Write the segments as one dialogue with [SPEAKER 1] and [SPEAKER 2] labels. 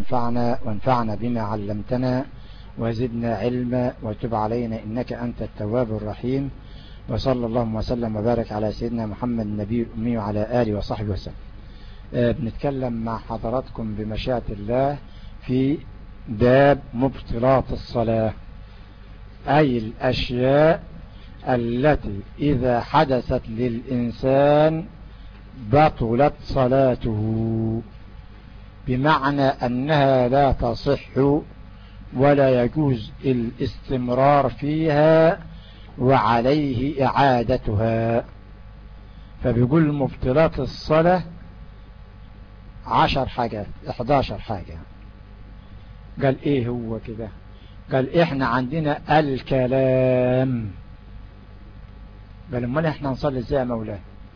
[SPEAKER 1] ينفعنا وانفعنا بما علمتنا وزدنا علما وتب علينا إنك أنت التواب الرحيم. وصلى اللهم وسلم وبارك على سيدنا محمد النبي الأمي وعلى آله وصحبه وسلم. بنتكلم مع حضراتكم بمشيئة الله في باب مبطلات الصلاة، أي الأشياء التي إذا حدثت للإنسان بطلت صلاته، بمعنى أنها لا تصح ولا يجوز الاستمرار فيها وعليه إعادتها. فبيقول مبطلات الصلاة 10 حاجات 11 حاجة. قال ايه هو كده؟ قال احنا عندنا الكلام. قال امال احنا نصلي ازاي يا مولاي؟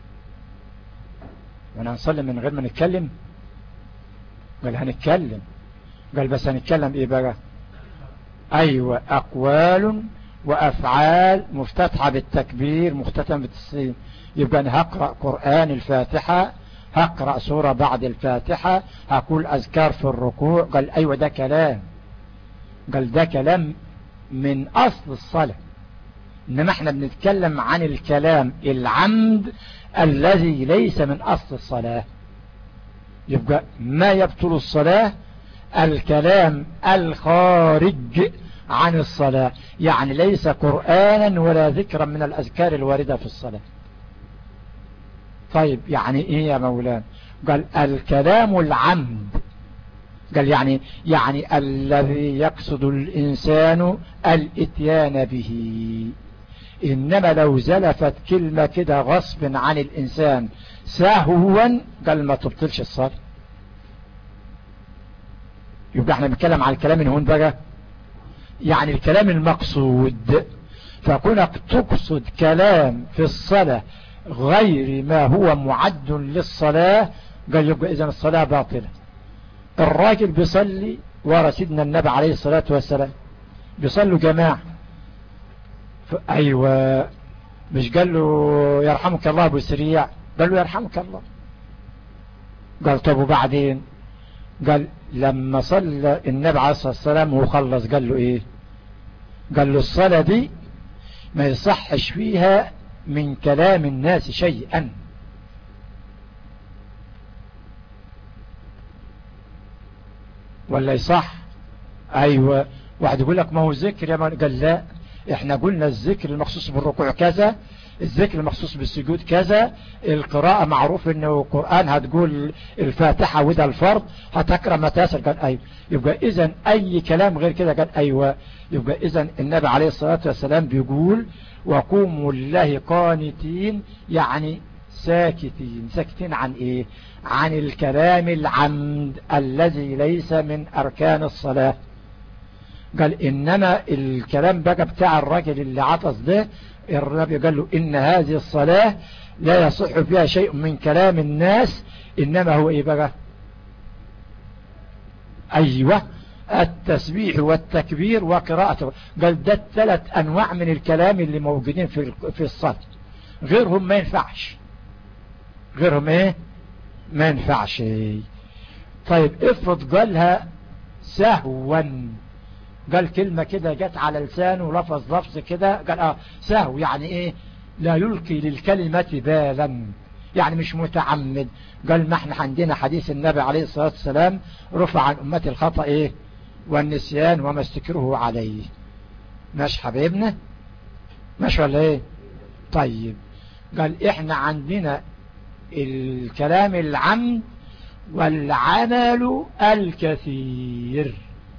[SPEAKER 1] وانا نصلي من غير ما نتكلم؟ قال هنتكلم. قال بس هنتكلم ايه بقى؟ ايوه، اقوال وافعال مفتتحة بالتكبير مختتمة بالتسليم. يبقى انا هقرأ قرآن الفاتحة، هقرأ سورة بعد الفاتحة، هقول أذكار في الركوع. قال أيوة ده كلام. قال ده كلام من أصل الصلاة، إنما احنا بنتكلم عن الكلام العمد الذي ليس من أصل الصلاة. يبقى ما يبطل الصلاة الكلام الخارج عن الصلاة، يعني ليس قرآنا ولا ذكرا من الأذكار الواردة في الصلاة. طيب يعني ايه يا مولانا؟ قال الكلام العمد. قال يعني الذي يقصد الإنسان الاتيان به. إنما لو زلفت كلمة كده غصب عن الإنسان سهوا قال ما تبطلش الصلاة. يبقى احنا بنتكلم على الكلام من هون بقى، يعني الكلام المقصود. فكونك تقصد كلام في الصلاة غير ما هو معد للصلاة قال يبقى إذن الصلاة باطلة. الراجل بيصلي ورا سيدنا النبي عليه الصلاة والسلام، بيصلوا جماعة. أيوة، مش قال له يرحمك الله أبو سريع؟ قال له يرحمك الله. قال طب وبعدين؟ قال لما صلى النبي عليه الصلاة والسلام وخلص قال له ايه؟ قال له الصلاة دي ما يصحش فيها من كلام الناس شيئا. ولا يصح؟ ايوه. واحد يقول لك ما هو ذكر يا مان. قال لا، احنا قلنا الذكر المخصوص بالركوع كذا، الذكر المخصوص بالسجود كذا، القراءة معروف انه القرآن هتقول الفاتحة وده الفرض، هتقرأ ما تيسر. قال ايوه. يبقى اذن اي كلام غير كده قال ايوه. يبقى اذن النبي عليه الصلاة والسلام بيقول وقوموا لله قانتين، يعني ساكتين. ساكتين عن ايه؟ عن الكلام العمد الذي ليس من اركان الصلاة. قال انما الكلام بقى بتاع الراجل اللي عطس ده، النبي قال له ان هذه الصلاة لا يصح فيها شيء من كلام الناس، انما هو ايه بقى؟ ايوه، التسبيح والتكبير وقراءته. قال ده 3 انواع من الكلام اللي موجودين في الصلاة، غيرهم ما ينفعش. غيرهم ايه؟ ما ينفعش. طيب افرض قالها سهوا، قال كلمة كده جت على لسانه لفظ كده، قال سهو، يعني ايه؟ لا يلقي للكلمة بالا، يعني مش متعمد. قال ما احنا عندنا حديث النبي عليه الصلاة والسلام رفع عن أمتي الخطأ ايه؟ والنسيان وما استكره عليه. ماشي حبيبنا؟ ماشي ولا ايه؟ طيب قال احنا عندنا الكلام العمد والعمل الكثير.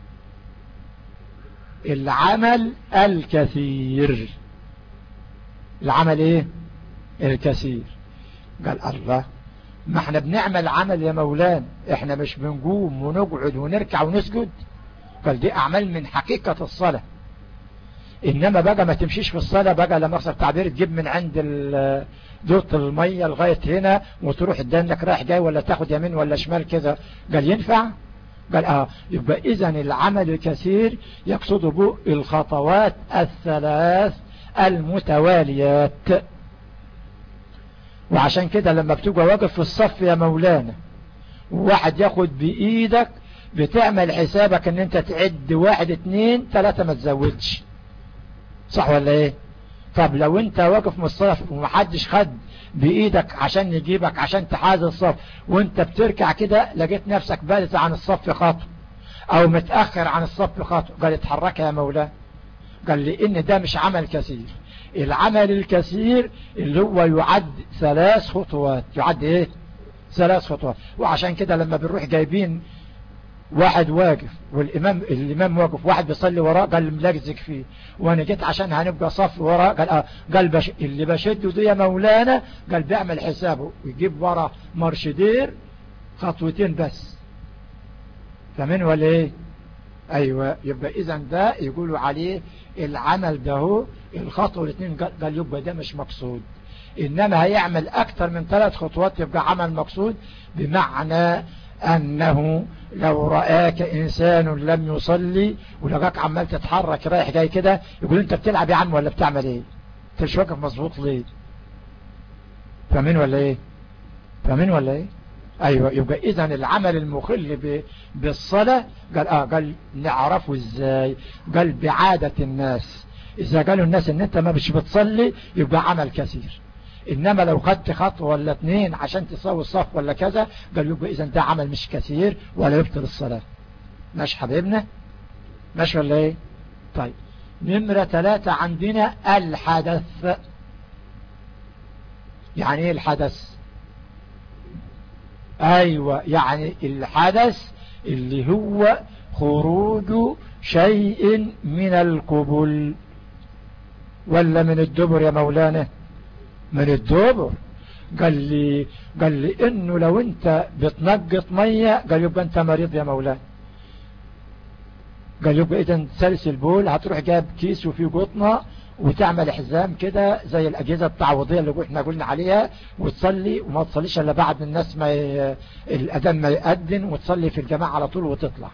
[SPEAKER 1] العمل الكثير، العمل ايه؟ الكثير. قال الله، ما احنا بنعمل عمل يا مولانا، احنا مش بنقوم ونقعد ونركع ونسجد. قال دي اعمال من حقيقة الصلاة، انما بقى ما تمشيش في الصلاة بقى لما اخسر تعبير تجيب من عند دورة المية لغاية هنا وتروح تدنك رايح جاي، ولا تاخد يمين ولا شمال كذا. قال ينفع؟ قال يبقى اذن العمل الكثير يقصد به الخطوات 3 المتواليات. وعشان كده لما بتبقى واقف في الصف يا مولانا وواحد ياخد بإيدك بتعمل حسابك ان انت تعد 1 2 3 ما تزودش، صح ولا ايه؟ طب لو انت واقف من الصف ومحدش خد بايدك عشان يجيبك عشان تحاذي الصف، وانت بتركع كده لقيت نفسك بارز عن الصف خطوة او متأخر عن الصف خطوة، قال اتحرك يا مولانا. قال لي ان ده مش عمل كثير، العمل الكثير اللي هو يعد 3 خطوات، يعد ايه 3 خطوات. وعشان كده لما بنروح جايبين واحد واقف الامام واقف، واحد بيصلي وراه، قال ملزق فيه، وانا جيت عشان هنبقى صف وراه، قال اللي بشده ده يا مولانا، قال بيعمل حسابه يجيب ورا مرشدير 2 خطوة بس. فمن ولا ايه؟ ايوه. يبقى اذا ده يقولوا عليه العمل ده هو 2 خطوة، قال يبقى ده مش مقصود، انما هيعمل اكتر من 3 خطوات يبقى عمل مقصود. بمعنى انه لو رآك انسان لم يصلي ولقاك عمال تتحرك رايح جاي كده، يقول انت بتلعب يا عم ولا بتعمل ايه؟ انت مش واقف مظبوط ليه؟ فاهمين ولا ايه؟ فاهمين ولا ايه؟ ايوه. يبقى اذا العمل المخل بالصلاة قال نعرفه ازاي؟ قال بعادة الناس، اذا قالوا الناس ان انت ما مش بتصلي يبقى عمل كثير، انما لو خدت خطوة ولا 2 عشان تساوي الصف ولا كذا، قال يبقى اذا ده عمل مش كثير ولا يبطل الصلاة. ماشي حبيبنا؟ ماشي ولا ايه؟ طيب نمرة 3 عندنا الحدث. يعني ايه الحدث؟ ايوه، يعني الحدث اللي هو خروج شيء من القبل ولا من الدبر يا مولانا؟ من الدبر. قال لي انه لو انت بتنقط مية، قال يبقى انت مريض يا مولانا. قال يبقى اذا سلسل بول، هتروح جاب كيس وفيه قطنة وتعمل حزام كده زي الاجهزة التعويضية اللي احنا قلنا عليها، وتصلي وما تصليش الا بعد الناس ما الاذان ما يأذن، وتصلي في الجماعة على طول وتطلع.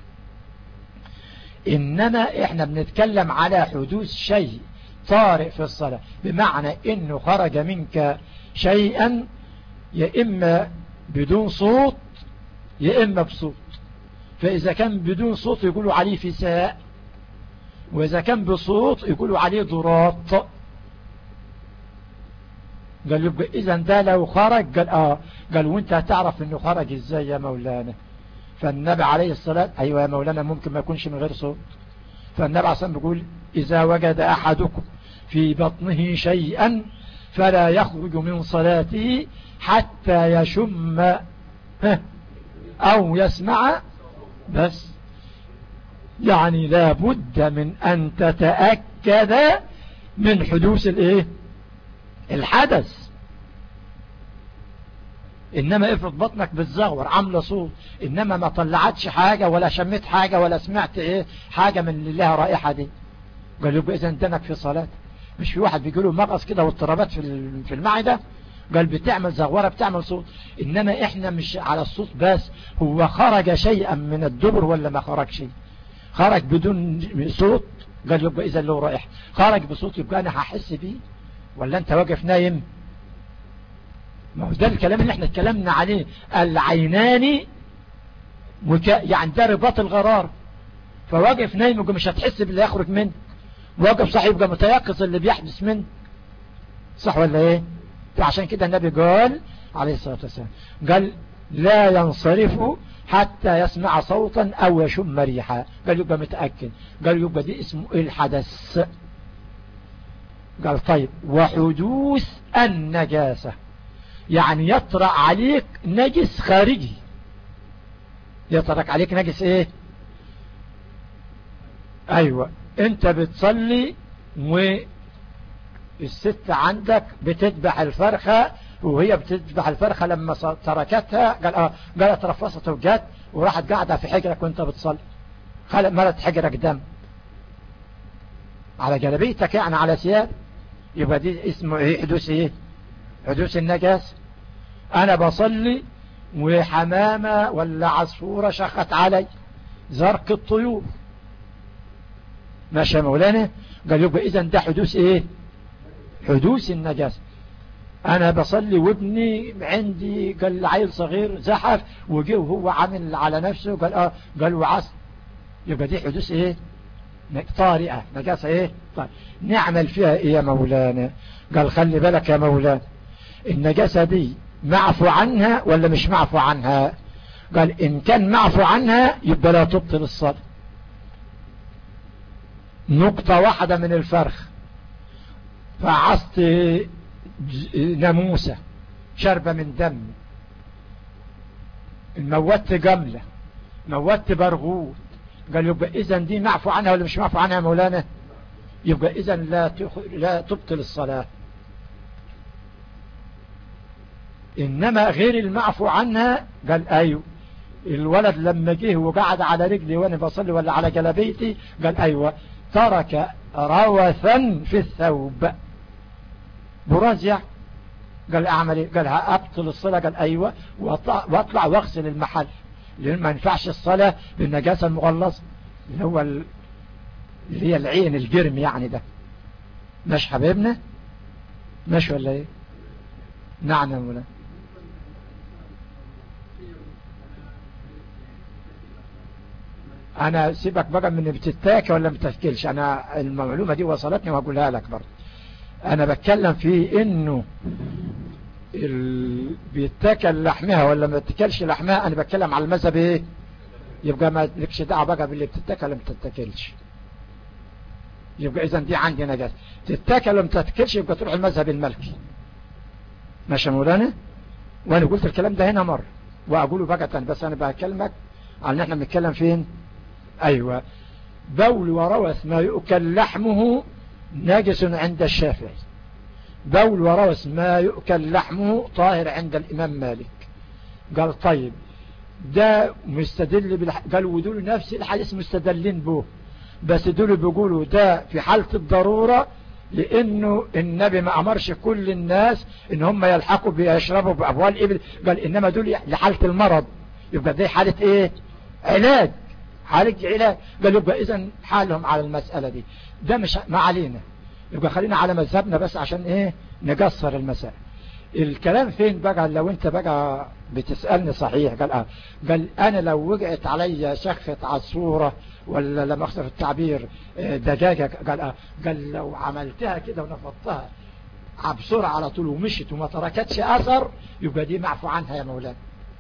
[SPEAKER 1] انما احنا بنتكلم على حدوث شيء طارئ في الصلاة، بمعنى انه خرج منك شيئا يا اما بدون صوت يا اما بصوت. فاذا كان بدون صوت يقولوا عليه فساء، واذا كان بصوت يقولوا عليه ضراط. قال يبقى اذا ده لو خرج، قال وانت هتعرف انه خرج ازاي يا مولانا؟ فالنبي عليه الصلاة، ايوه يا مولانا ممكن ما يكونش من غير صوت. فالنبي عليه الصلاة بيقول اذا وجد احدكم في بطنه شيئا فلا يخرج من صلاته حتى يشم او يسمع. بس يعني لا بد من ان تتأكد من حدوث الايه الحدث. انما افرض بطنك بتزغور عامله صوت، انما ما طلعتش حاجة ولا شميت حاجة ولا سمعت ايه حاجة من اللي لها رائحة دي، قال يبقى اذا دنك في صلاة. مش في واحد بيقوله مغص كده واضطرابات في المعدة، قال بتعمل زغورة بتعمل صوت. انما احنا مش على الصوت بس، هو خرج شيئا من الدبر ولا ما خرج شيء؟ خرج بدون صوت، قال يبقى اذا له رائحة. خرج بصوت يبقى انا هحس بيه ولا انت واقف نايم؟ ما هو ده الكلام اللي احنا اتكلمنا عليه، العينان يعني ده رباط الغرار. فواقف نايم يبقى مش هتحس باللي يخرج منه، واقف صح يبقى متيقظ اللي بيحدث منه، صح ولا ايه؟ فعشان كده النبي قال عليه الصلاة والسلام، قال لا ينصرف حتى يسمع صوتا او يشم ريحا. قال يبقى متأكد، قال يبقى دي اسمه الحدث. قال طيب وحدوث النجاسة، يعني يطرأ عليك نجس خارجي. يطرأ عليك نجس ايه؟ ايوه، انت بتصلي والست عندك بتذبح الفرخة، وهي بتذبح الفرخة لما تركتها قالت رفصت وجت وراحت قاعدة في حجرك وانت بتصلي، مرت حجرك دم على جلبيتك يعني على ثياب، يبقى دي اسمه ايه؟ حدوث ايه؟ حدوث النجاسة. انا بصلي وحمامة ولا عصفورة شخت علي، زرق الطيور، ماشي يا مولانا؟ قال يبقى اذا ده حدوث ايه؟ حدوث النجاسة. انا بصلي وابني عندي قال عيل صغير زحف وجه وهو عامل على نفسه قال وعص، يبقى دي حدوث ايه؟ طارئة نجاسة ايه؟ طيب نعمل فيها ايه يا مولانا؟ قال خلي بالك يا مولانا، النجاسة دي معفو عنها ولا مش معفو عنها؟ قال ان كان معفو عنها يبقى لا تبطل الصلاة. نقطة واحدة من الفرخ، فعصت ناموسة شربة من دم، موتت جملة، موتت برغوث، قال يبقى اذا دي معفو عنها ولا مش معفو عنها يا مولانا؟ يبقى اذا لا تبطل الصلاة. انما غير المعفو عنها قال ايوه، الولد لما جه وقعد على رجلي وانا بصلي ولا على جلبيتي قال ايوه ترك روثا في الثوب، براز يعني، قال اعمل ايه؟ قال ابطل الصلاة، قال ايوه واطلع واغسل المحل، لان ما ينفعش الصلاة بالنجاسة المغلظة اللي هو اللي هي العين الجرم يعني. ده مش حبيبنا مش ولا ايه؟ نعم يا مولانا. انا سيبك بقى من بتتاكل ولا بتتاكلش، انا المعلومة دي وصلتني وهقولها لك برضه. انا بتكلم في انه بيتاكل لحمها ولا ما بتتاكلش لحمها، انا بتكلم على المذهب ايه؟ يبقى ما لكش دعوه بقى باللي بتتاكل ولا ما بتتاكلش. يبقى اذا دي عندي نجاسه، تتاكل ولا ما تتاكلش يبقى تروح المذهب المالكي. ماشي يا مولانا؟ وانا قلت الكلام ده هنا مره واقوله بقى تاني، بس انا بكلمك عن احنا بنتكلم فين. ايوه بول وروث ما يؤكل لحمه ناجس عند الشافعي، بول وروث ما يؤكل لحمه طاهر عند الامام مالك. قال طيب ده مستدل قال ودول نفس الحديث مستدلين به، بس دول بيقولوا ده في حالة الضرورة، لانه النبي ما امرش كل الناس ان هم يلحقوا بيشربوا بابوال الابل، قال انما دول لحالة المرض، يبقى دي حالة ايه؟ علاج، حالة علاج. قال يبقى اذا حالهم على المسألة دي، ده مش ما علينا، يبقى خلينا على مذهبنا بس عشان ايه؟ نقصر المسائل. الكلام فين بقى لو انت بقى بتسألني صحيح؟ قال انا لو وقعت علي شخة عصفورة ولا لما اخسر التعبير دجاجة، قال لو عملتها كده ونفضتها بسرعة على طول ومشت وما تركتش اثر يبقى دي معفو عنها يا مولانا.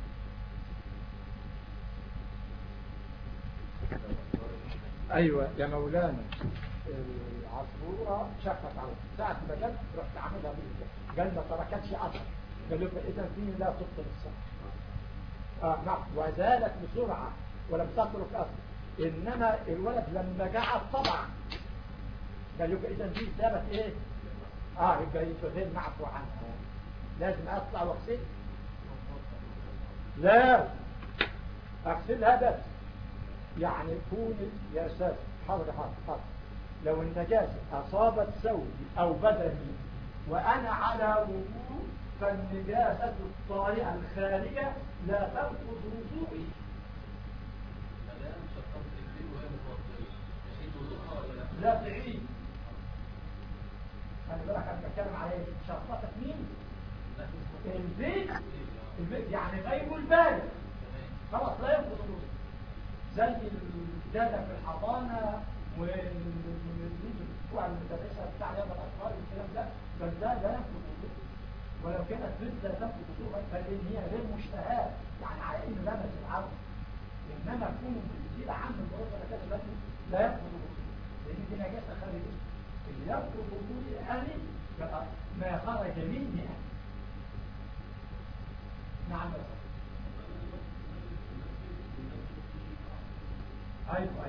[SPEAKER 1] ايوه يا مولانا، العصفورة شخت على ساعة ما جت رحت عاملها بيه، قال ما تركتش اثر، قال له اذا دي لا تبطل الصلاة. نعم وزالت بسرعة ولم تترك اثر. انما الولد لما قعد طبعا قال له اذا دي ثابت ايه؟ يبقى غير معفو عنها، لازم اطلع واغسل. لا اغسلها بس يعني يكون يا استاذ حاضر، لو النجاسة اصابت ثوبي او بدني وانا على وضوء فالنجاسة الطارئة الخارجة لا تنقض وضوئي. لا تعيد. انا بقى بتكلم على شرطات مين؟ البيت يعني غير البالغ خلاص لا ينقض وضوئي، زي الجادة في الحضانة والدكتور المدرسة بتاع رياض الأطفال والكلام ده، بل ده لا ينقض وضوء، ولو كانت بنت لا تنقض وضوء فلان هي غير مشتهاة يعني على انه لمس العظم، انما تكون بتزيد عن الضرورة كده لا ينقض وضوء، لان دي نجاسة خارجية. اللي ينقض وضوء الأهلي بقى ما خرج مني. نعم ايوه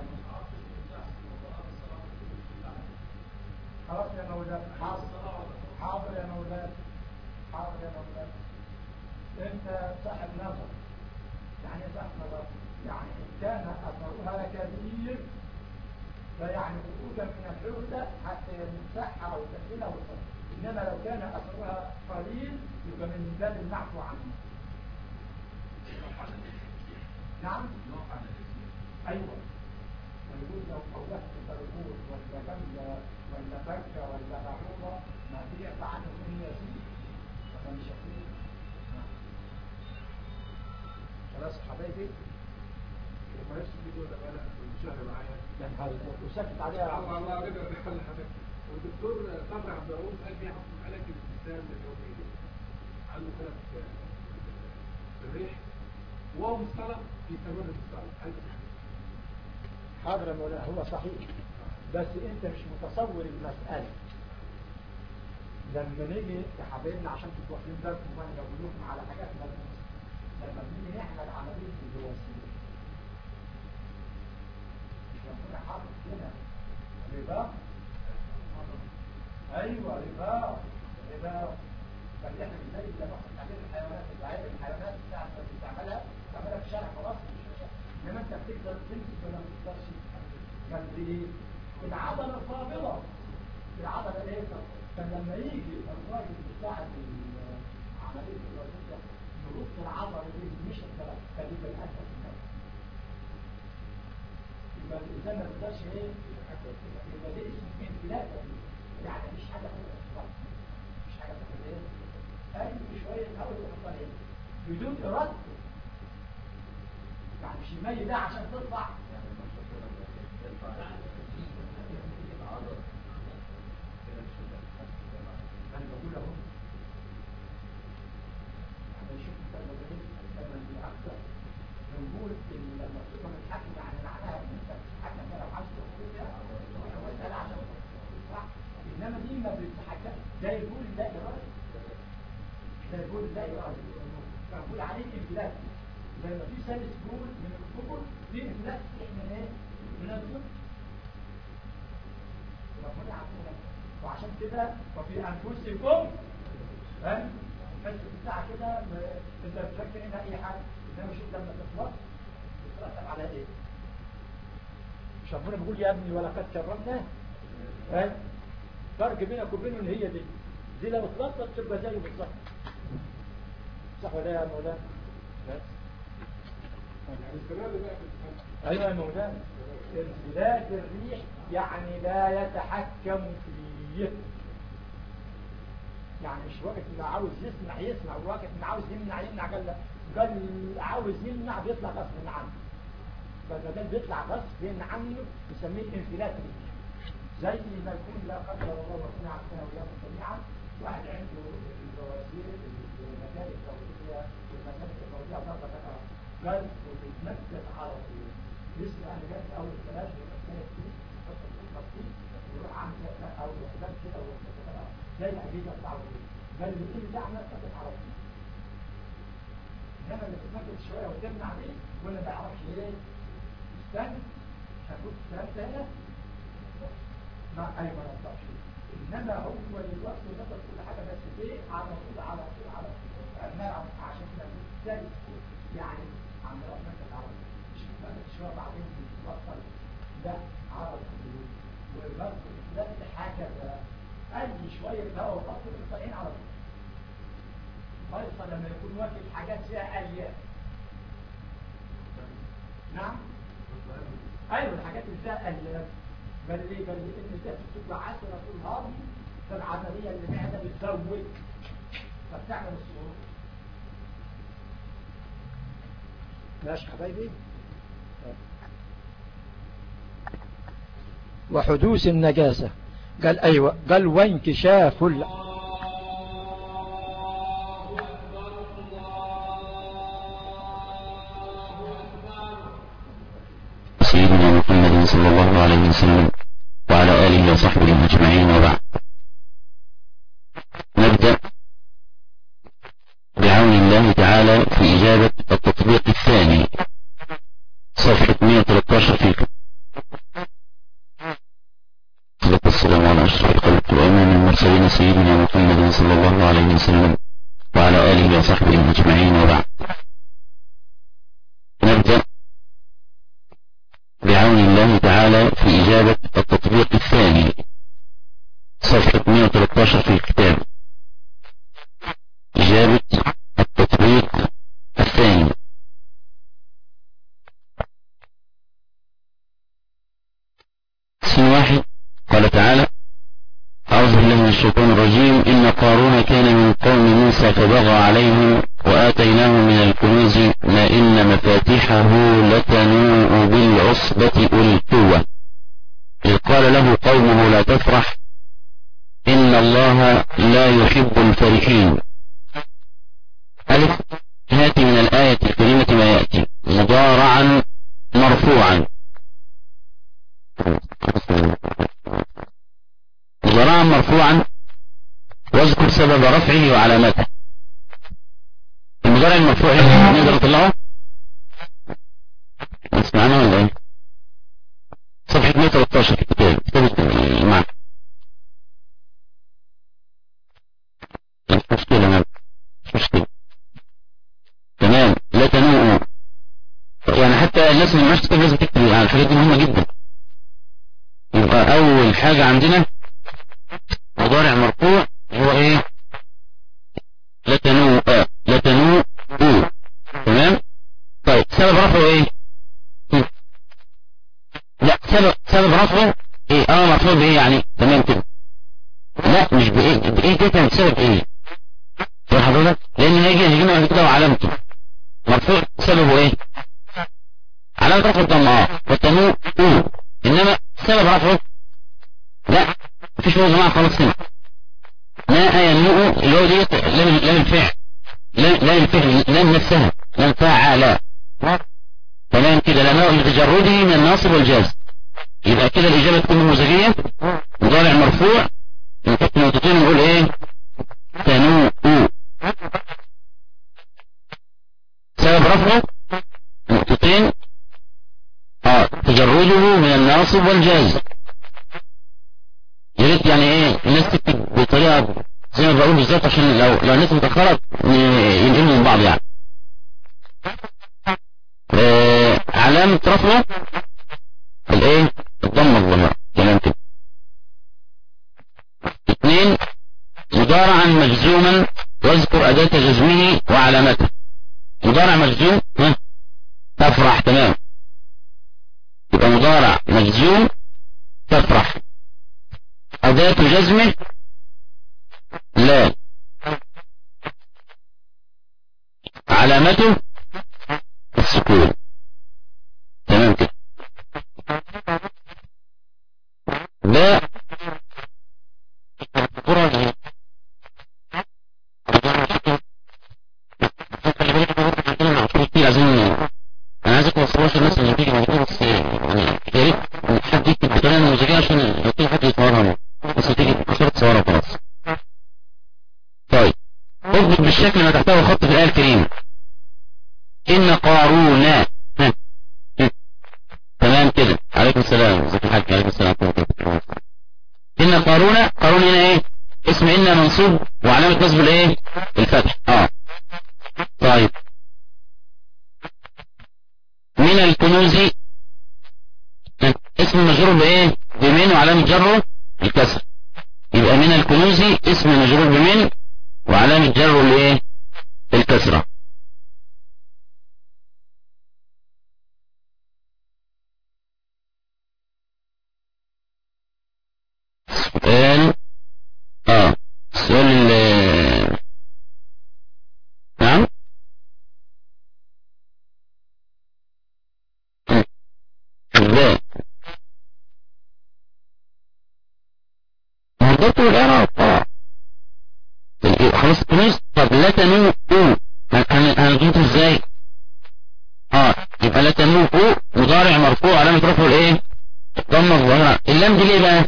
[SPEAKER 1] خلاص يا مولانا. حاضر يا مولانا، حاضر يا مولانا. انت صاحب نظر، يعني صاحب نظر يعني ان كان اثرها كبير فيعني خروجا من الحوزة حتى يمسحها او تغسلها وتصلح، انما لو كان اثرها قليل يبقى من باب المعفو عنه. نعم ايوه، ويقول لو قولت الركوع ولا جمله ولا فكه ولا معروضه ما تيجي عنه من يزيد خلاص حبايبي
[SPEAKER 2] ما يسمع فيديو ده بقى مشاهده معايا
[SPEAKER 1] يعني وسكت عليها
[SPEAKER 2] الله رضا دخل حضرتك. والدكتور صبري عبد الرؤوف قال لي حكم علاج الابتسام اليومي عنده ثلاث الريح وهو مصطلح يستمر في الصلاه.
[SPEAKER 1] حاضر يا مولانا هو صحيح بس انت مش متصور المسألة. لما نيجي يا حبايبنا عشان تبقوا واخدين بالكم وانا بقول لكم على حاجات ملموسة لما بنيجي نعمل عملية البواسير مش ربنا حاطط هنا ربا ايوه ربا بس احنا ازاي لما بنعمل الحيوانات الحيوانات بتاعت بتعملها في الشارع خلاص انما انت بتقدر تمسك ولا ما تقدرش كان بايه العضله الفاضله العضله ايه فلما يجي الراجل بتاع عمليه الوظيفه نرد العضله دي مش الثلاث فدي بالاساس يبقى الانسان ما يقدرش ايه يبقى ده اسمه انفلات يعني مش حاجه مش حاجه ايه اي شويه اول يحطها ايه بدون ارادته يعني مش المي ده عشان تطلع انا بقول اهو شوف لما الاكثر بنقول ان لما تبقى متحكم يعني معناها ان انت بتتحكم لو عايز تقول ده عشان صح انما دي ما بتتحكم ده يقول لا ارادي ده يقول لا ارادي فنقول عليه انفلات لما في ثالث جول من الكبر في انفلات احنا ايه من الكبر ربنا عارفين وعشان كده وفي انفسكم فاهم بس بتاع كده انت بتفكر انها اي حاجه انما شوف لما تخلص بترتب على ايه مش ربنا بيقول يا ابني ولقد كرمنا فاهم فرق بينك وبينه ان هي دي لو اتلطت تبقى زيه بالظبط صح ولا يا مولانا بس ايوه يا مولانا انفلات الريح يعني لا يتحكم فيه يعني مش وقت ما عاوز يسمع ووقت ما عاوز يمنع قال عاوز يمنع بيطلع غصب عنه فما دام بيطلع غصب عنه نسميه انفلات الريح زي ما يكون لا قدر الله ربنا عارفنا وياكم جميعا واحد عنده البواسير المسالك الضوئيه والمسالك الضوئيه ضربه قال وبيتنفس على طول يسمع ان جت اول ثلاث ومسالك دي يحط التخطيط ويروح عامل او يحتاج كده زي الاجهزه التعويضيه قال له ايه ده عمال تنفس على طول انما اللي بتنفس شويه وتمنع دي ولا ما يعرفش ليه استنى هتقول الكلام تاني ما ايوه ما نقدرش انما هو الوقت ونقدر كل حاجه بس ايه على طول ما عشان كده ازاي يعني عند ربنا تعالى مش بتبقى شويه بعدين بتبطل لا على طول والبرد لا حاجه اي شويه هواء وقت الطالعين على طول خاصه لما يكون واكل حاجات فيها الياف نعم ايوه الحاجات اللي فيها الياف بل ان انت بتبقى عسره في الهضم فالعمليه اللي المعده بتزود فبتعمل الصوت ماشي حبايبي وحدوث النجاسة قال ايوه قال وانكشاف
[SPEAKER 3] سيدنا محمد صلى الله عليه وسلم وعلى آله وصحبه أجمعين وبعد نبدأ بعون الله تعالى في إجابة التطبيق الثاني صفحة 113 في السلام على أشرف الخلق وإمام المرسلين سيدنا محمد صلى الله عليه وسلم وعلى آله وصحبه أجمعين وبعد نبدأ بعون الله تعالى في إجابة التطبيق الثاني صفحة 113 في الكتاب إجابة التطبيق الثاني اسم واحد قال تعالى أعوذ بالله من الشيطان الرجيم. إن قارون كان من قوم موسى فبغى عليهم وآتيناه من الكنوز ما إن مفاتحه لتنوء بالعصبة أولي القوة إذ قال له قومه لا تفرح إن الله لا يحب الفرحين. ألف هاتي من الآية الكريمة ما يأتي مضارعا مرفوعا. مضارعا مرفوعا واذكر سبب رفعه وعلامته. المضارع المرفوع نقدر نطلعه اسمعنا ولا ايه؟ صفحة 113 في كتاب المعنى. مش مشكلة تمام. لا تنوء يعني حتى الناس اللي مش تكتب لازم تكتب يعني الحاجات دي مهمة جدا. يبقى أول حاجة عندنا مضارع مرفوع هو ايه؟ لا تنوء تمام. طيب سبب رفعه ايه؟ لا سبب رفعه ايه؟ مرفوع بايه يعني؟ تمام كده. لا مش بايه كده بسبب ايه؟ يا حضرتك لان هيجينا كده وعلامته مرفوع سببه ايه؟ علامة رفع الضمة وتنوء انما سبب رفعه لا مفيش هو جماعة خلاص هنا. ما ينوء اللي هو ديت لام الفعل لام الفعل لام نفسها لام فاعل تمام كده لا نوع لتجرده من الناصب والجاز. يبقى كده الإجابة تكون نموذجية مضارع مرفوع نحط نقطتين ونقول ايه؟ تنوء. سبب رفعه نقطتين تجرده من الناصب والجاز. يا ريت يعني ايه الناس تكتب بطريقة زي ما بقول بالظبط عشان لو الناس متأخرت ينقلوا من بعض يعني. علامة رفعه الايه؟ الضمة الظاهرة تمام كده. 2 مضارعا مجزوما واذكر أداة جزمه وعلامته. مضارع مجزوم تفرح تمام. يبقى مضارع مجزوم تفرح. أداة جزمه لا. علامته السكون تمام كده. لا انا عايزك توصلوش الناس اللي بتيجي من بس يعني يا ريت حد يكتب بطريقه نموذجيه عشان لو في حد يصورها بس تيجي تصور تصورها وخلاص. طيب اضبط بالشكل ما تحتوي خط في الايه الكريمه. ان قارون تمام كده. عليكم السلام ازيك يا حاج. عليكم السلام. ان قارون هنا ايه؟ اسم ان منصوب وعلامه نصب الايه؟ الفتح. طيب من الكنوز اسم مجرور بايه؟ بمن وعلامه جره الكسر. يبقى من الكنوز اسم مجرور بمن وعلامه جره الايه؟ الكسره. السؤال نعم ازاي مهدته الإعراب خلاص الكنوز. طب لا تنوء هنجيبه ازاي؟ يبقى لا تنوء مضارع مرفوع علامة رفعه الايه؟ الضمة الظاهرة. اللام دي ليه بقى؟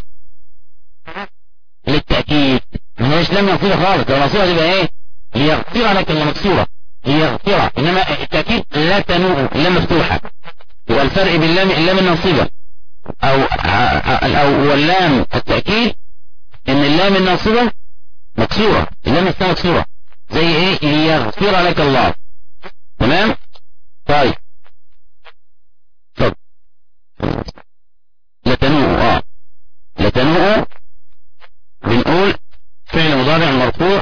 [SPEAKER 3] للتأكيد. ما هيش لام نصيبة خالص. لو نصيبة تبقى ايه؟ ليغفر لك اللي مكسورة ليغفر. انما التأكيد لا تنوء اللام مفتوحة. يبقى الفرق بين اللام النصيبة او واللام التأكيد ان اللام الناصبة مكسورة اللام الثانية مكسورة زي ايه؟ ليغفر لك الله. تمام. طيب لتنوء لتنوء بنقول فعل مضارع مرفوع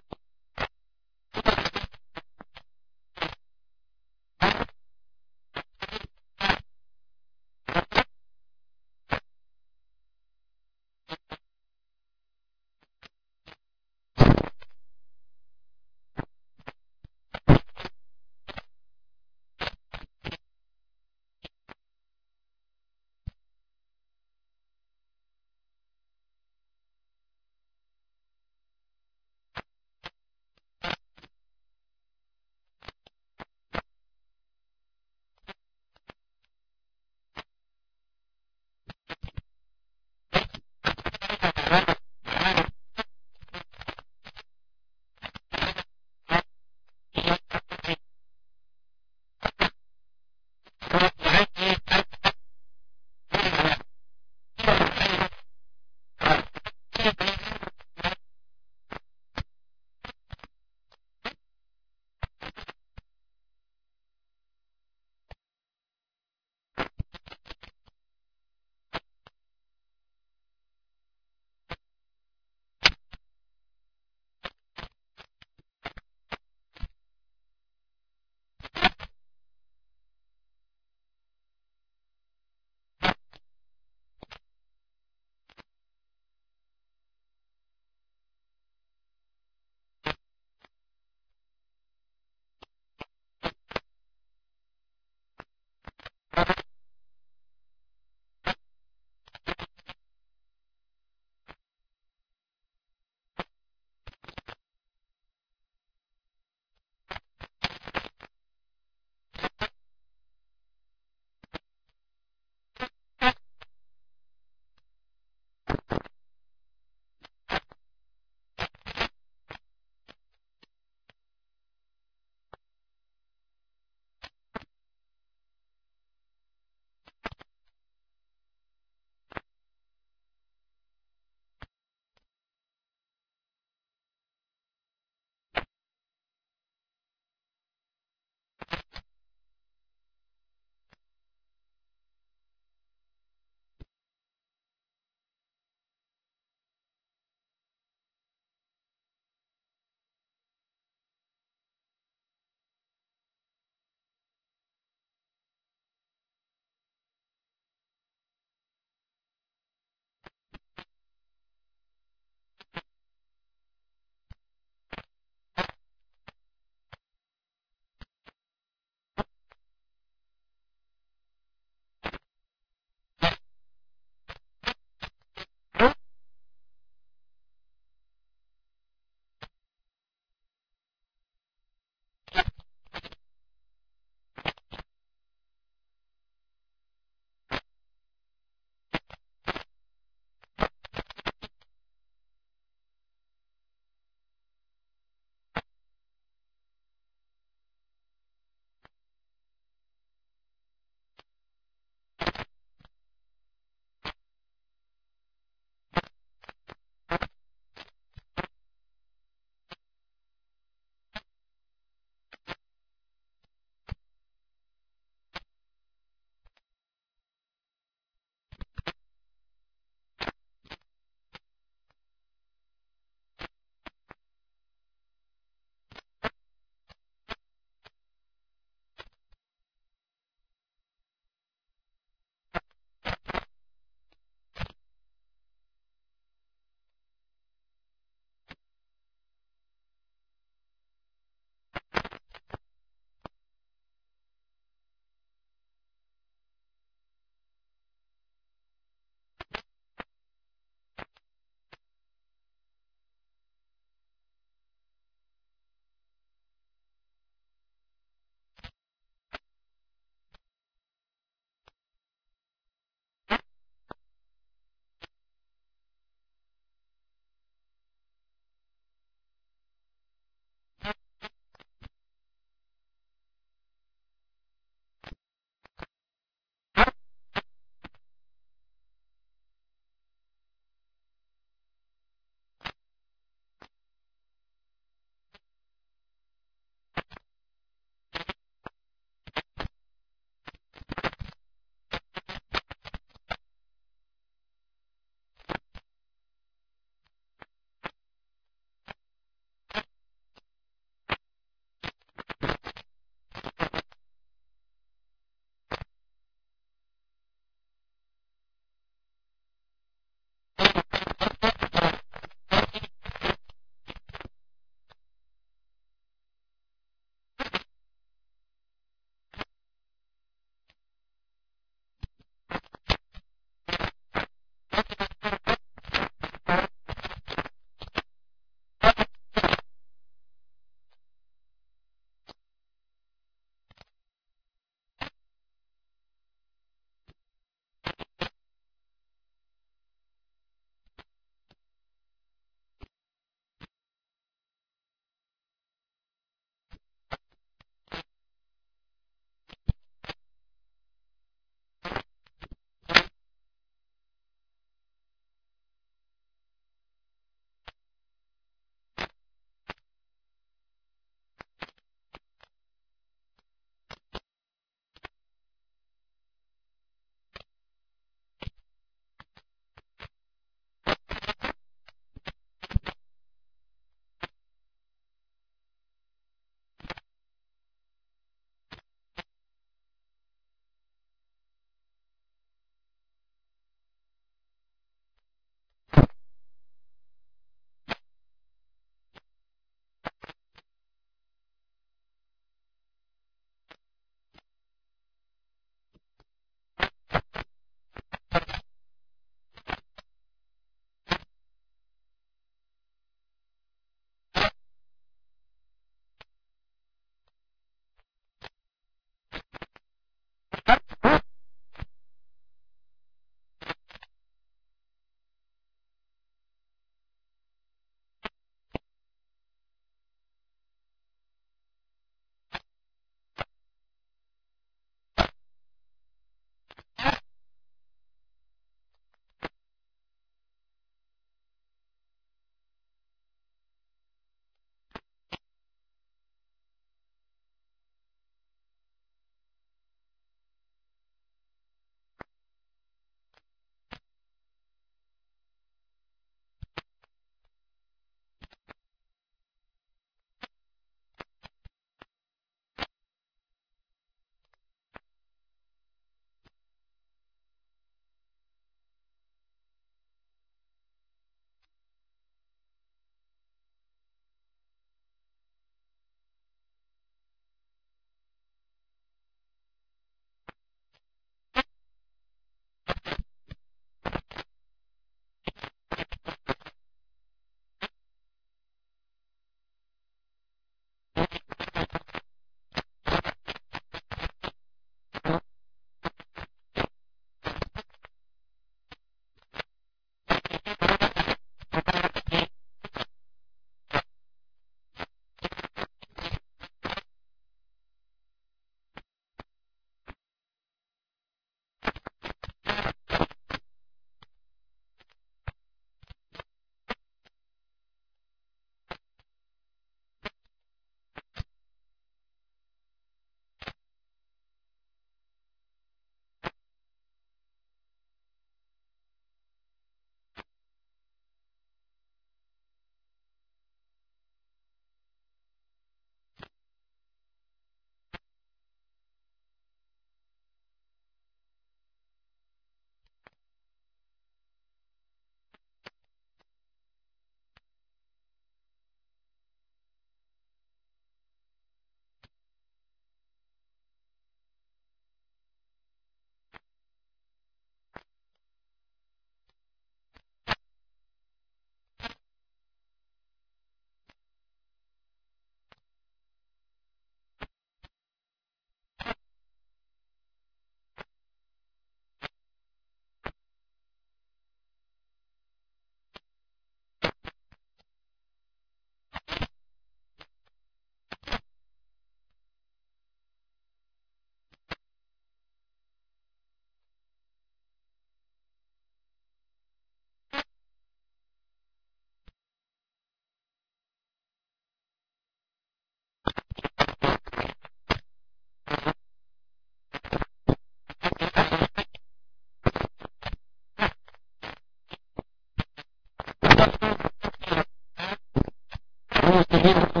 [SPEAKER 3] المسلمين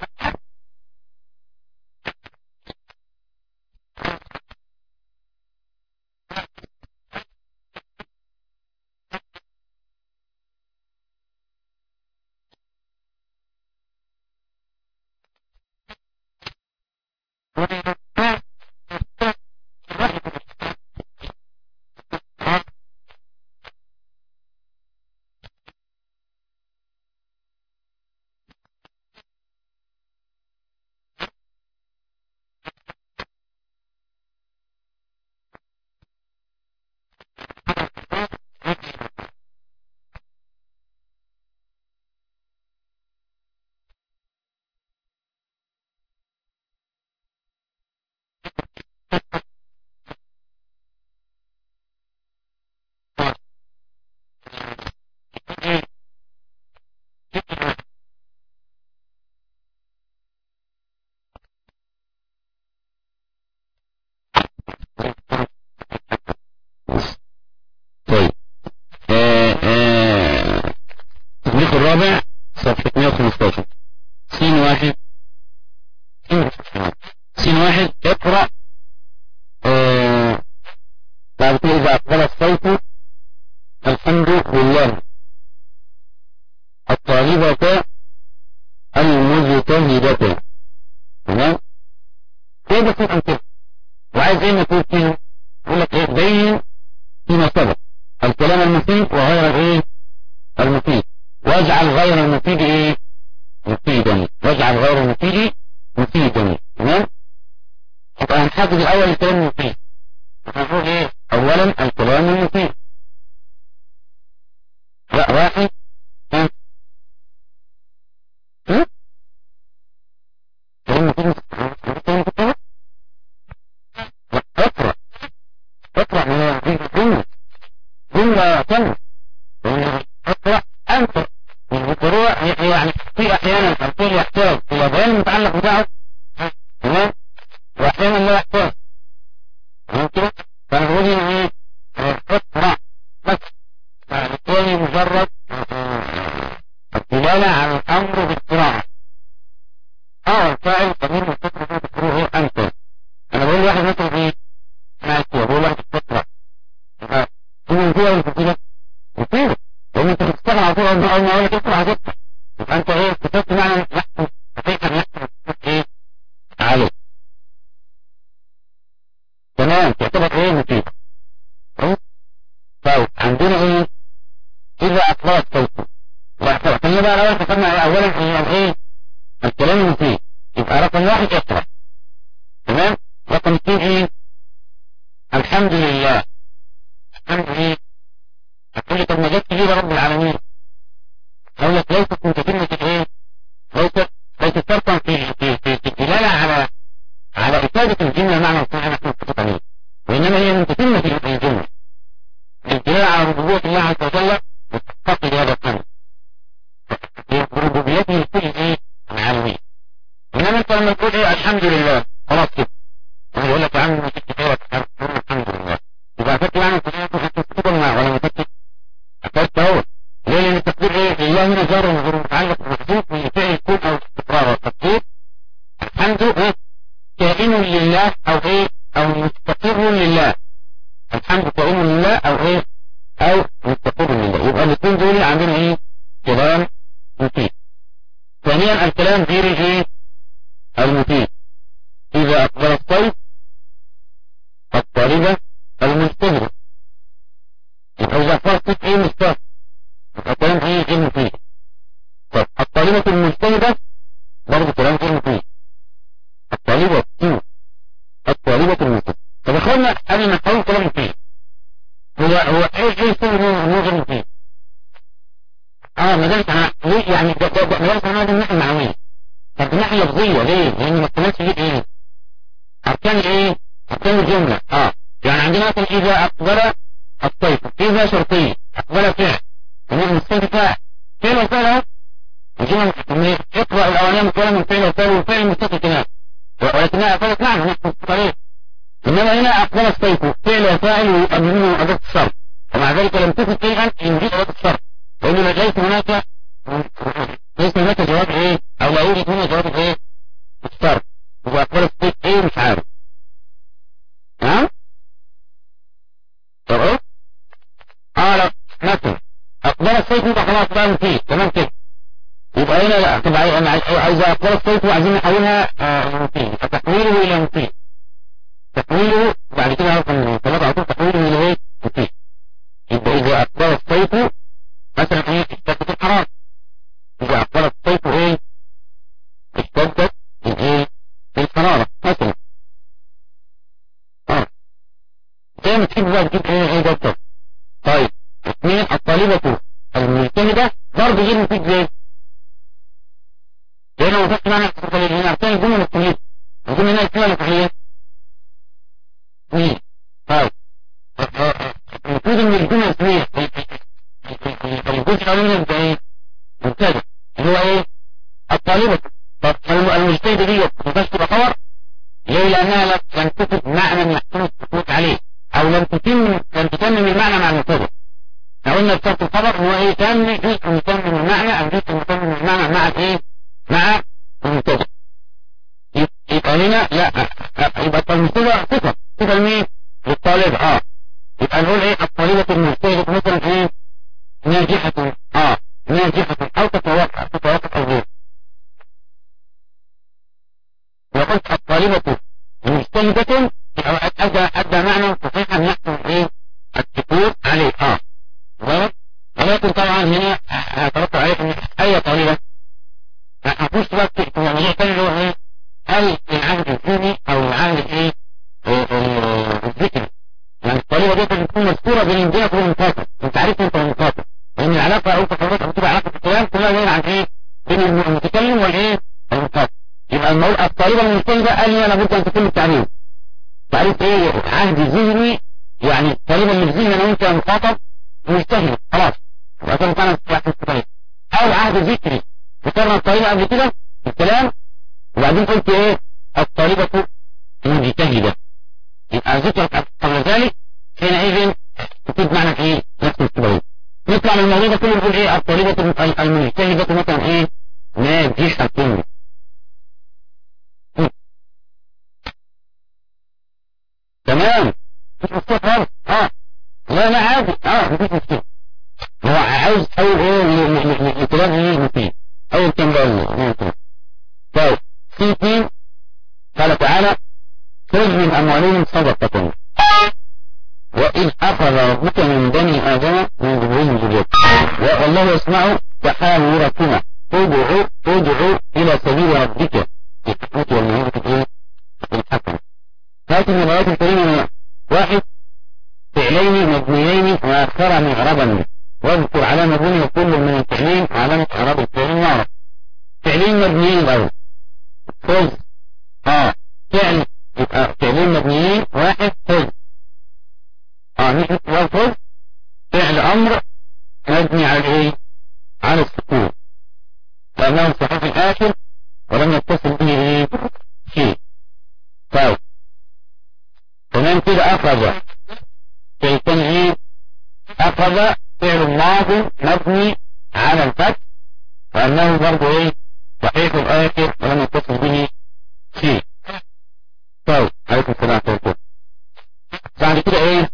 [SPEAKER 3] التطبيق الرابع صفحة 115 سين واحد اقرأ بعد كده إذا أقبل الصوت الحمد لله الطالبة المجتهدة. تمام كيف بسيط عن كده وعايز ايه نقول فيه يقول لك ايه بين فيما سبق الكلام المفيد وغير الايه المفيد واجعل غير المفيد ايه مفيدا واجعل غير المفيد مفيدا. تمام يبقى هنحدد الاول الكلام المفيد هنقول ايه اولا الكلام المفيد لا واحد كلام مفيد اقرأ من الجملة كاملة اقرأ انت القراءة يعني في احيانا القول يحتاج الى بيان المتعلق بتاعه تمام واحيانا لا يحتاج ممكن فنقول ايه اقرأ بس فبالتالي مجرد الدلالة على الامر بالقراءة الفاعل ضمير مستتر فيه تقرأه انت. انا بقول واحد مثلا ايه ماشي بقول واحد تقرأ هو فيها الفتيلة مفيدة لان انت بتشتغل على طول اول ما اقول لك اقرأ هتقرأ يبقى انت ايه كتبت معنى نحن حقيقة نحن ايه عليه تمام تعتبر ايه مفيدة. طيب عندنا ايه اذا اطلقت صوته خلينا بقى الاول تفهمنا اولا ايه الكلام المفيد يبقى رقم واحد اقرأ تمام. رقم اثنين ايه الحمد لله الحمد لله هتقول لي طب ما جت ليه رب العالمين اقول لك ليست من كلمة ايه ليست شرطا في الدلالة على إفادة الجملة معنى صحيح نحن نتفق عليه وإنما هي من تتمة الجملة الدلالة على ربوبية الله عز وجل وتحقق هذا الحمد بربوبيته لكل ايه العالمين. انما انت لما تقول ايه الحمد لله خلاص كده انا بقول لك يا عم ما تكتب الحمد لله يبقى فكر يعني انت تكتب ولا ما تكتب اكدت اهو ليه لان التقدير ايه الله هنا جار ومجرور متعلق بمحذوف من فعل يكون او استقرار والتقدير الحمد ايه كائن لله او ايه او مستقر لله الحمد كائن لله او ايه او مستقر لله يبقى الاثنين دول عندنا ايه كلام مفيد. ثانيا الكلام غير ايه المفيد اذا اقبل الصوت الطالبة المجتهدة يبقى اذا اقبل الصوت ايه مستهد يبقى كلام ايه غير مفيد. طب الطالبة المجتهدة برضه كلام غير مفيد الطالبة المجتهدة. طب اخوانا قبل ما نقول كلام مفيد هو ايه سبب غير مفيد مدارس انا ليه يعني مدارس انا دي الناحية المعنوية. طب الناحية لفظية ليه لان ما استمعتش فيه ايه اركان ايه اركان الجملة يعني عندنا مثلا اذا اقبل الصيف اذا شرطية اقبل فعل ونحن الصيف فعل وفعل اهو الجملة اقرأ الاولانية مكونة من فعل وفعل والفعل مستقل كمان ولكنها افادت معنى نحن الطريق. انما هنا اقبل الصيف فعل وفاعل ويقبلونه اداة الشرط ومع ذلك لم تكن شيئا ينجز اداة الشرط لأنه ليس هناك جواب ايه او لا يوجد هنا جواب ايه الشرط. يبقى اقبال الصيف ايه مش عارف. نعم طب لا مثلا اقبال الصيف يبقى خلاص بقى نسيه تمام كده. يبقى هنا لا طب انا عايز اقبال الصيف وعايزين نحولها نسيه، فتحويله الى نسيه. تحويله بعد كده رقم 3 على طول تحويله الى ايه نسيه. يبقى اذا اقبال الصيف مثلا ايه اشتدت الحرارة، اذا اقبل الصيف ايه اشتدت الايه الحرارة مثلا. زي ما تجيب بقى تجيب ايه دكتور. طيب اثنين الطالبة المجتهدة برضه غير مفيد ليه؟ لانه ما فيش معنى التطليل هنا عشان الجملة التطليل الجملة هنا اسمها التطليل. طيب المفروض ان الجملة اسمها الجزء الاولاني يبقى ايه مبتدأ اللي هو ايه الطالبة. طب المجتهدة دي ما تبقى خبر ليه؟ لانها لم تفد معنى يحتمل السكوت عليه او لم تتمم المعنى مع المبتدأ. احنا قلنا بشرط الخبر هو ايه تم جزء متمم المعنى او جزء متمم المعنى مع الايه مع المبتدأ. يبقى هنا لا يبقى المبتدأ صفة لمين؟ للطالب. يبقى نقول ايه الطالبة المجتهدة مثلا ايه ناجحة ناجحة او تتوقع او غير. وقلت الطالبة المجتهدة أدى معنى صحيحا يحصل ايه السكوت عليه. ولكن طبعا هنا هترتب عليه ان اي طالبة هتخش بقى في موضوع تاني اللي هو ايه هل العهد الديني او العهد ايه الذكري. يعني الطالبة دي تكون مذكورة بين بينك وبين المخاطب، انت عارف انت المخاطب لان العلاقة او تصورات او تبقى علاقة الكلام كلها بين عن ايه بين المتكلم والايه المخاطب. يبقى الطالبة المجتهدة قال لي لابد ان تكون التعريف تعريف ايه عهد ذهني، يعني الطالبة اللي في ذهني انا وانت مخاطب مجتهد خلاص يبقى كان كان مجتهد. او عهد ذكري ذكرنا الطالبة قبل كده في الكلام وبعدين قلت ايه الطالبة المجتهدة يبقى ذكرت قبل ذلك حينئذ تفيد معنى ايه نفس الكلام. نطلع من الموضوع ده كله نقول ايه الطالبة المجتهدة مثلا ايه ناجحة. تمام مش مشكلة خالص. لا عادي مفيش مشكلة. هو عاوز اول ايه لكلام ايه مفيد اول كم بقى. طيب في اثنين قال تعالى خذ من اموالهم صدقة وإذ أخذ ربك من بني آدم من ظهورهم ذريتهم والله يسمع تحاوركما ادعوا إلى سبيل ربك بالحكمة والموعظة ايه الحسنة. هذه من الآيات الكريمة واحد فعلين مبنيين وآخر معربا واذكر علامة بني وكل من الفعلين علامة إعراب الفعل معرب. فعلين مبنيين الأول خذ فعل يبقى فعلين مبنيين واحد خذ مش خذ فعل أمر مبني على ايه على السكون لأنه صحيح الآخر ولم يتصل به ايه شيء. طيب تمام كده أخذ فيكون ايه أخذ فعل ماضي مبني على الفتح وأنه برضه ايه صحيح الآخر ولم يتصل به شيء. طيب عليكم السلام عليكم. بعد كده ايه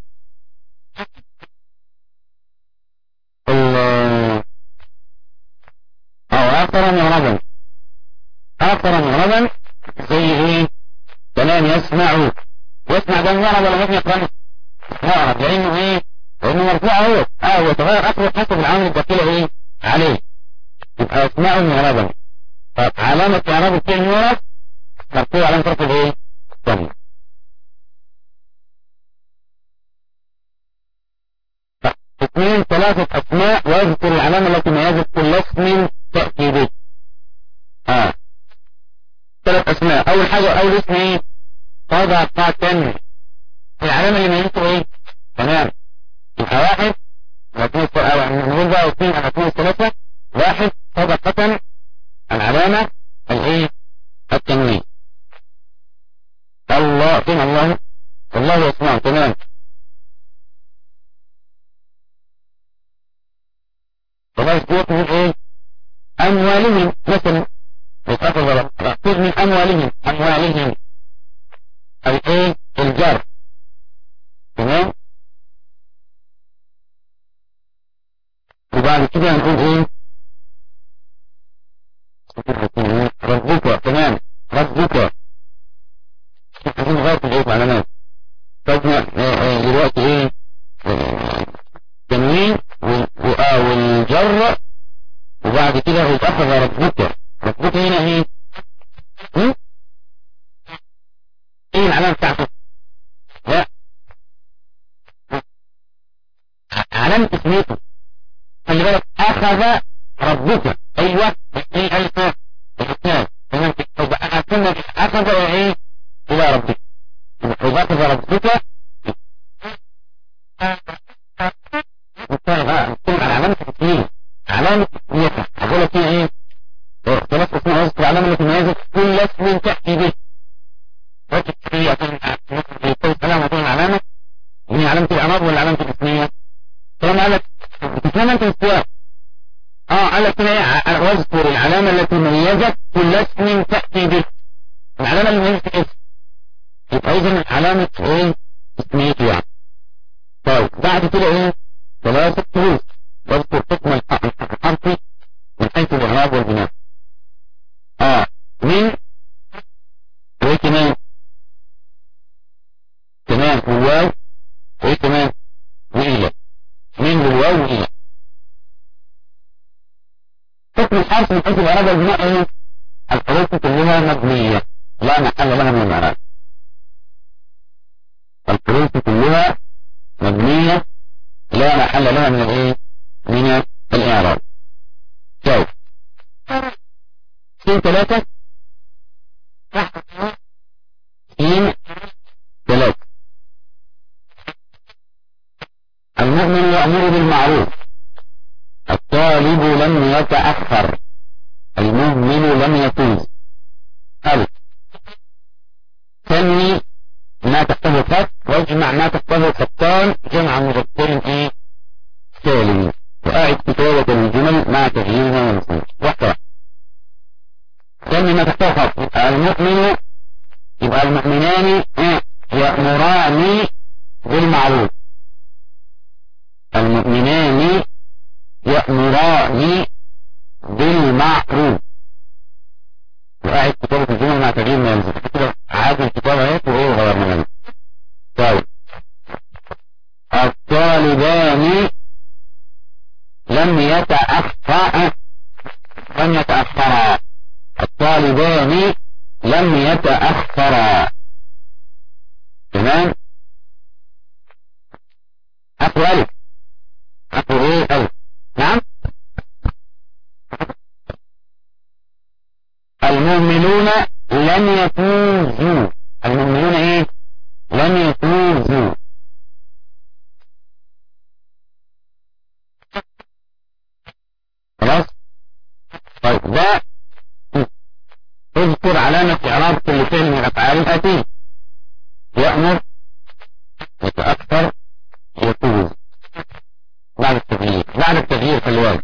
[SPEAKER 3] آخر معربا زي ايه كلام يسمع ده معرب ولا مبني يقرأ معرب لانه ايه لانه مرفوع هو تغير اخره حسب العامل الداخلي ايه عليه يبقى يسمع معربا. طب علامة اعراب الفعل معرب مرفوع علامة رفع ايه الضمة. اثنين ثلاثة اسماء واذكر العلامة التي ميزت كل اسم تأتي به. ثلاث اسماء. اول حاجة اول اسم ايه صدقة العلامة اللي ميزته ايه تمام يبقى واحد نقول بقى اثنين على اثنين ثلاثة. واحد صدقة العلامة الايه التنوين. الله فين الله يسمع تمام. والله يسمع نقول ايه اموالهم مثلا يتأخذ ربك خذ من أموالهم الايه الجر. تمام. وبعد كده هنقول ايه ربك. تمام. ربك تكون غاية الايه معلومات. طب دلوقتي ايه تنوين والجر وبعد كده يتأخذ ربك. ربك هنا ايه ايه العلامة بتاعته؟ لا علامة اسميته. خلي بالك أخذ ربك. أيوة ايه ألف الإسلام. تمام. أخذ ايه إلى ربك. وأخذ ربك نتكلم عن علامة التسمية. علامة التسمية أقول لك ايه ثلاث اسماء وصف العلامة التي تميزت كل اسم تأتي به. ركز فيه عشان يقول الكلام وتقول العلامة من علامة الإعراب ولا علامة التسمية. طالما قال لك بتتكلم انت السياق قال لك هنا واذكر العلامة التي ميزت كل اسم تأتي به. العلامة اللي ميزت اسم يبقى إذن علامة ايه تسميته يعني. طيب بعد كده ايه ثلاثة حروف. واذكر حكم الحرف من حيث الإعراب والبناء. من وايه كمان تمام والواو وايه كمان وإلى. من والواو وإلى. حكم الحرف من حيث الإعراب والبناء ايه الحروف كلها مبنية لا محل لها من الإعراب. الحروف كلها مبنية لا محل لها من الايه من الإعراب. طيب سين ثلاثة سين ثلاثة. المؤمن يأمر بالمعروف. الطالب لم يتأخر. المؤمن لم يفوز. ألف سمي ما تحته خط واجمع ما تحته خطان جمع مذكر ايه سالم. وأعد كتابة الجمل مع تغييرها ونصير. واحدة سمي ما تحته خط. المؤمن يبقى المؤمنان يأمران بالمعروف. المؤمنان يأمران بالمعروف. وأعد كتابة الجمل مع تغيير ما ينزل كده عاد الكتابة هيك وهو غير منها. طيب الطالبان لم يتأخرا. الطالبان لم يتأخرا. تمام. أخو ألف أخو ايه ألف. نعم. المؤمنون لم يفوزوا. المؤمنون ايه لم يفوزوا. خلاص. طيب ده اذكر علامة إعراب كل فعل من الأفعال الآتية. يأمر يتأخر يفوز. بعد التغيير في الواجب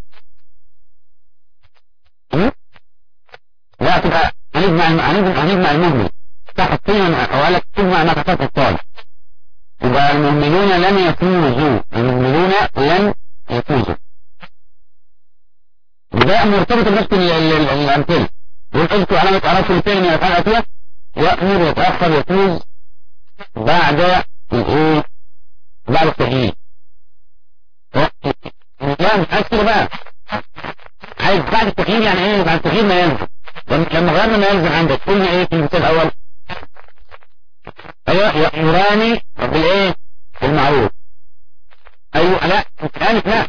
[SPEAKER 3] لا تبقى هنجمع المهمل تحت فيها وقالك تجمع ما تحت الطالب. يبقى المهملون لم يفوزوا. المهملون لم يفوزوا. ده مرتبط بنفس الأمثلة. يقول علامة إعراب كل فعل من الأفعال الآتية. يأمر يتأخر يفوز بعد التغيير. لا مش عايز كده بقى. عايز بعد التغيير يعني ايه بعد التغيير ما يلزم. لما غيرنا ما يلزم عندك قلنا ايه في المثال الاول. ايوه يأمران بالايه بالمعروف. ايوه لا مش لا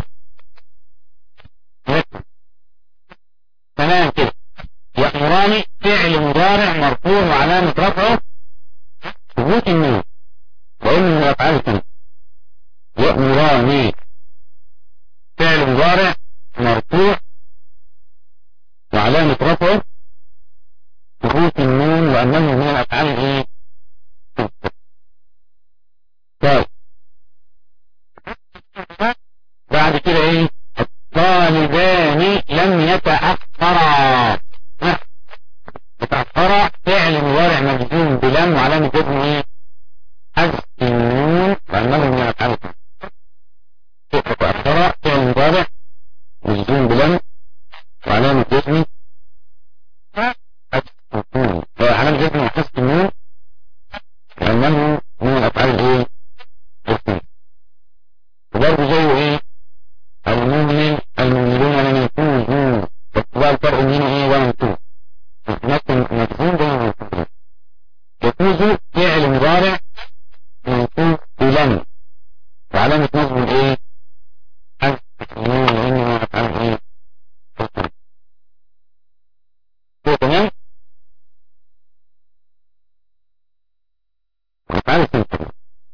[SPEAKER 3] تمام كده. يأمران فعل مضارع مرفوع وعلامة رفعه ثبوت النون وإن من الأفعال الخمسة. يأمران فعل مضارع مرفوع وعلامة رفعه ثبوت النون وأنه من الأفعال ايه. طيب بعد كده ايه الطالبان لم يتأخرا. يجب حذف النون لأنه من الأفعال الإيه؟ الاسمية. وبرضه زي إيه؟ المؤمنون لم يفوزوا، فاتباع الفرق من إيه ولم يفوزوا مجزوم بين المنصوبين. يفوز فعل مضارع منصوب بلم وعلامة نصبه الإيه؟ حذف النون لأنه من الأفعال الإيه؟ الاسمية. تمام؟ أفعال الاسمية.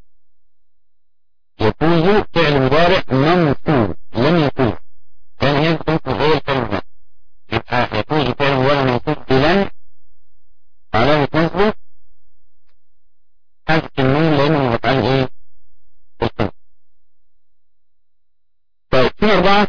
[SPEAKER 3] يفوز فعل مضارع منصوب لم يفوز، كان يجب غير الكلمة. يبقى يفوز فعل مضارع منصوب بلن علامة نصبه حذف النون لأنه من الأفعال إيه؟ الاسمية. طيب في 4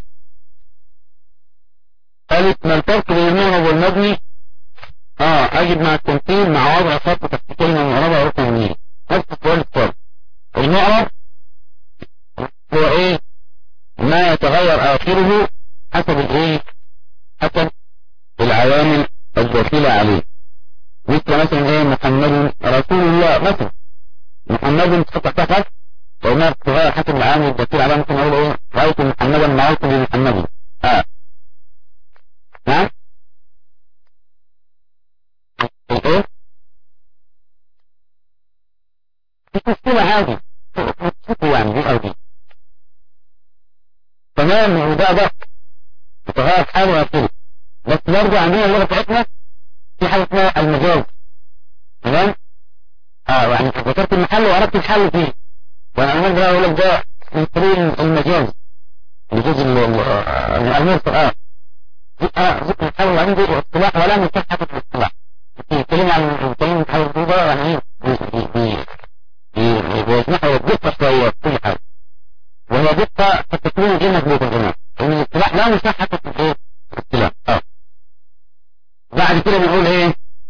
[SPEAKER 3] قالت ما الفرق بين المعرب والمبني؟ أجب مع التمثيل مع وضع خط تحت كلمة معربة أو مبنية. نفس السؤال الثالث. المعرب هو إيه؟ ما يتغير آخره حسب الإيه؟ حسب العوامل الداخلة عليه. مثل إيه؟ محمد رسول الله مثلا. محمد تحط تحت وما تتغير حسب العوامل الداخلة عليه. ممكن أقول إيه؟ رأيت محمدا مررت بمحمد. نعم؟ ايه مش مشكلة عادي يعني دي او دي تمام. وده يتغير حاله ويصير، بس برضه عندنا اللغة بتاعتنا في حاجة اسمها المجاز. تمام؟ يعني ذكرت المحل وعرفت الحل فيه، وانا عمال بقى اقول لك ده من طريق المجاز المرسل. ذكر الحل وعندي اصطلاح ولا من صحة الاصطلاح. الكلمة عن الكلمة الحل الضوضاء يعني بيسمحها يدقى شوية في كل حاجة، وهي دقة قد تكون غير مضبوطة كمان، لأن الاصطلاح لا مصحة الاصطلاح. بعد كده بنقول ايه؟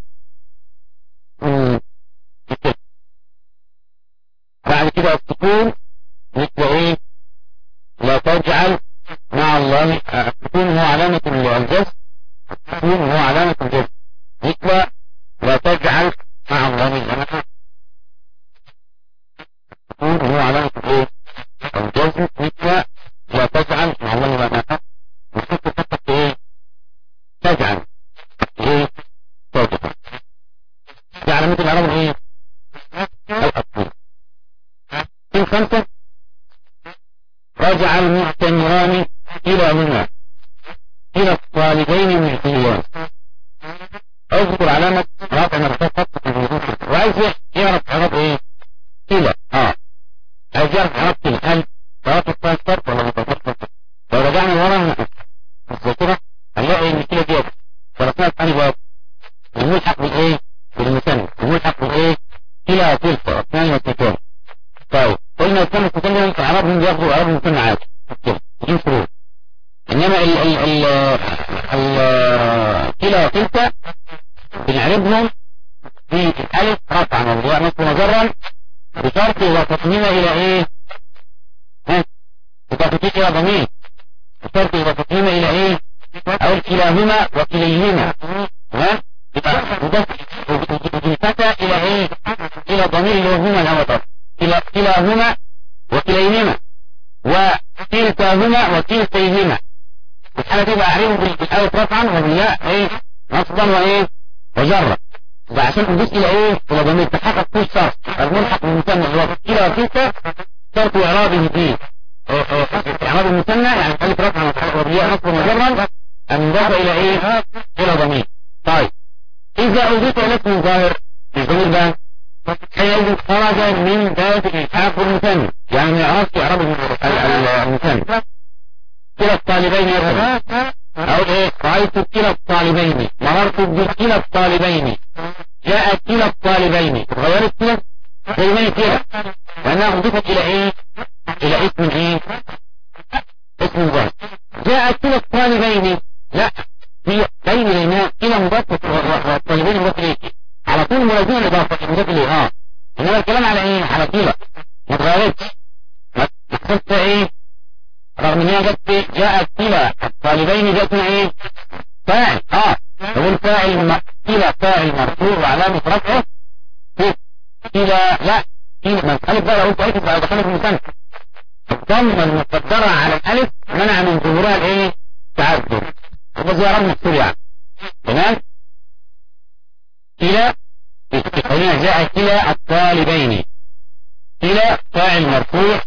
[SPEAKER 3] بعد كده السكون مثل ايه؟ لا تجعل مع الله. السكون هو علامة الجزم. السكون هو علامة الجزم مثل لا تجعل مع الله إلها. السكون هو علامة ايه؟ الجزم مثل لا تجعل مع الله إلها. وحط خطك ايه؟ تجعل ايه؟ تجعل دي علامة العرب ايه؟ الأصل. في 5 رجع المعتمران إلى منى إلى الطالبين معتمران. اذكر علامة رفع مرتفع خط الوجود، وعايز يعرف عرب ايه؟ إلى عايز يعرف عرب الحل رفع التنصر ولا متفصل. لو رجعنا ورا الذاكرة هنلاقي ان كده دي ثلاثات أنواع الملحق بالايه؟ بالمثنى. الملحق بالايه؟ إلى تلك اثنان والتكون. طيب قلنا الثاني تكلم في عربهم بياخدوا عرب مثنى عادي بدون فروق. انما كلا وتلك بنعرفهم في الالف رفعا والضاء نصب مجرا بشرط وتقنينه الى ايه؟ بتقنينه الى ضمير بشرط وتقنينه الى ايه؟ او كلاهما وكليهما. تمام؟ بتنفتح الى ايه؟ الى ضمير اللي هو هما الهوى. كلاهما وكليهما وكلتاهما وكلتيهما. الحالة دي بعرفهم بالالف رفعا والياء ايه؟ نصبا وايه؟ وجرا. ده عشان نضيف الى ايه؟ الى ضمير تحقق كل شرط الملحق بالمثنى اللي هو كلا وكلتا شرط اعرابه فيه اعراب المثنى يعني الالف رفعا والياء نصبا وجرا المضاف الى ايه؟ الى ضمير. طيب اذا اضيف الى اسم ظاهر الضمير ده حينئذ خرج من باب الالحاق بالمثنى، يعني ما يعرفش اعراب المثنى. كلا الطالبين يرغب او ايه؟ رأيت كلا الطالبين، مررت بكلا الطالبين، جاء كلا الطالبين. غيرت كلا زي ما كلا لانها اضيفت الى ايه؟ الى اسم ايه؟ اسم ظاهر. جاء كلا الطالبين لا هي بين لانها كلا مضاف والطالبين مضاف اليه على طول موازين الاضافه مضاف اليه. انما الكلام على ايه؟ على كلا ما اتغيرتش ما تحصلش ايه؟ رغم ان هي جت جاءت كلا الطالبين جاتنا ايه؟ فاعل. نقول فاعل كلا كلا فاعل مرفوع وعلامة رفعه كلا لا كلا من ألف بقى لو قلت ألف بقى دخلنا في المثنى الضمة المقدرة على الألف منع من ظهورها الإيه؟ تعذر هو زيارات مكتوب يعني تمام كلا في قولنا جاء كلا الطالبين كلا فاعل مرفوع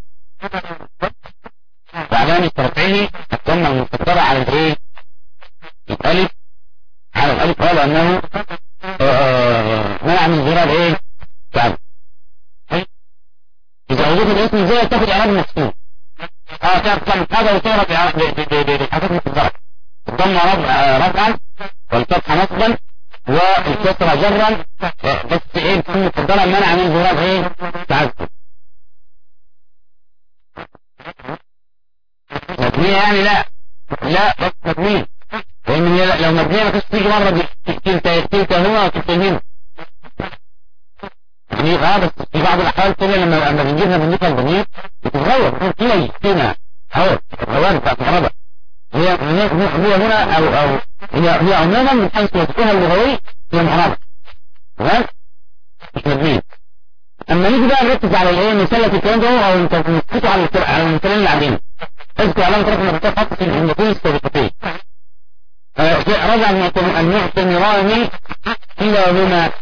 [SPEAKER 3] وعلامة رفعه الضمة المقدرة على الإيه؟ الألف على الألف قال أنه منع من ظهورها الإيه؟ تعذر إذا وجود الاسم زي تاخد إعراب مكتوب تعرف هذا وتعرف بالحاجات المقدرة الضم رفعا والفتح نصبا والكسرة جرا بس ايه بتكون مقدرة منع من ظهورها ايه تعذر مبنية يعني لا بس مبنية لأن لو مبنية ما كنتش تيجي مرة تلك هنا وتلك هنا يعني بس في بعض الأحوال كده لما بنجيبها بنجيبها البنية بتتغير بتقول كده يجتنا أو الغوار بتاعت الغربة هي هنا أو هي عموما من حيث وصفها اللغوي هي معربة تمام مش مبنية أما نيجي بقى نركز على الايه مثال الكلام ده أو نسكته على المثالين اللي عندنا اذكر علامة رقم الرقم خاصة في الجملتين السابقتين رجع المعتمران كلاهما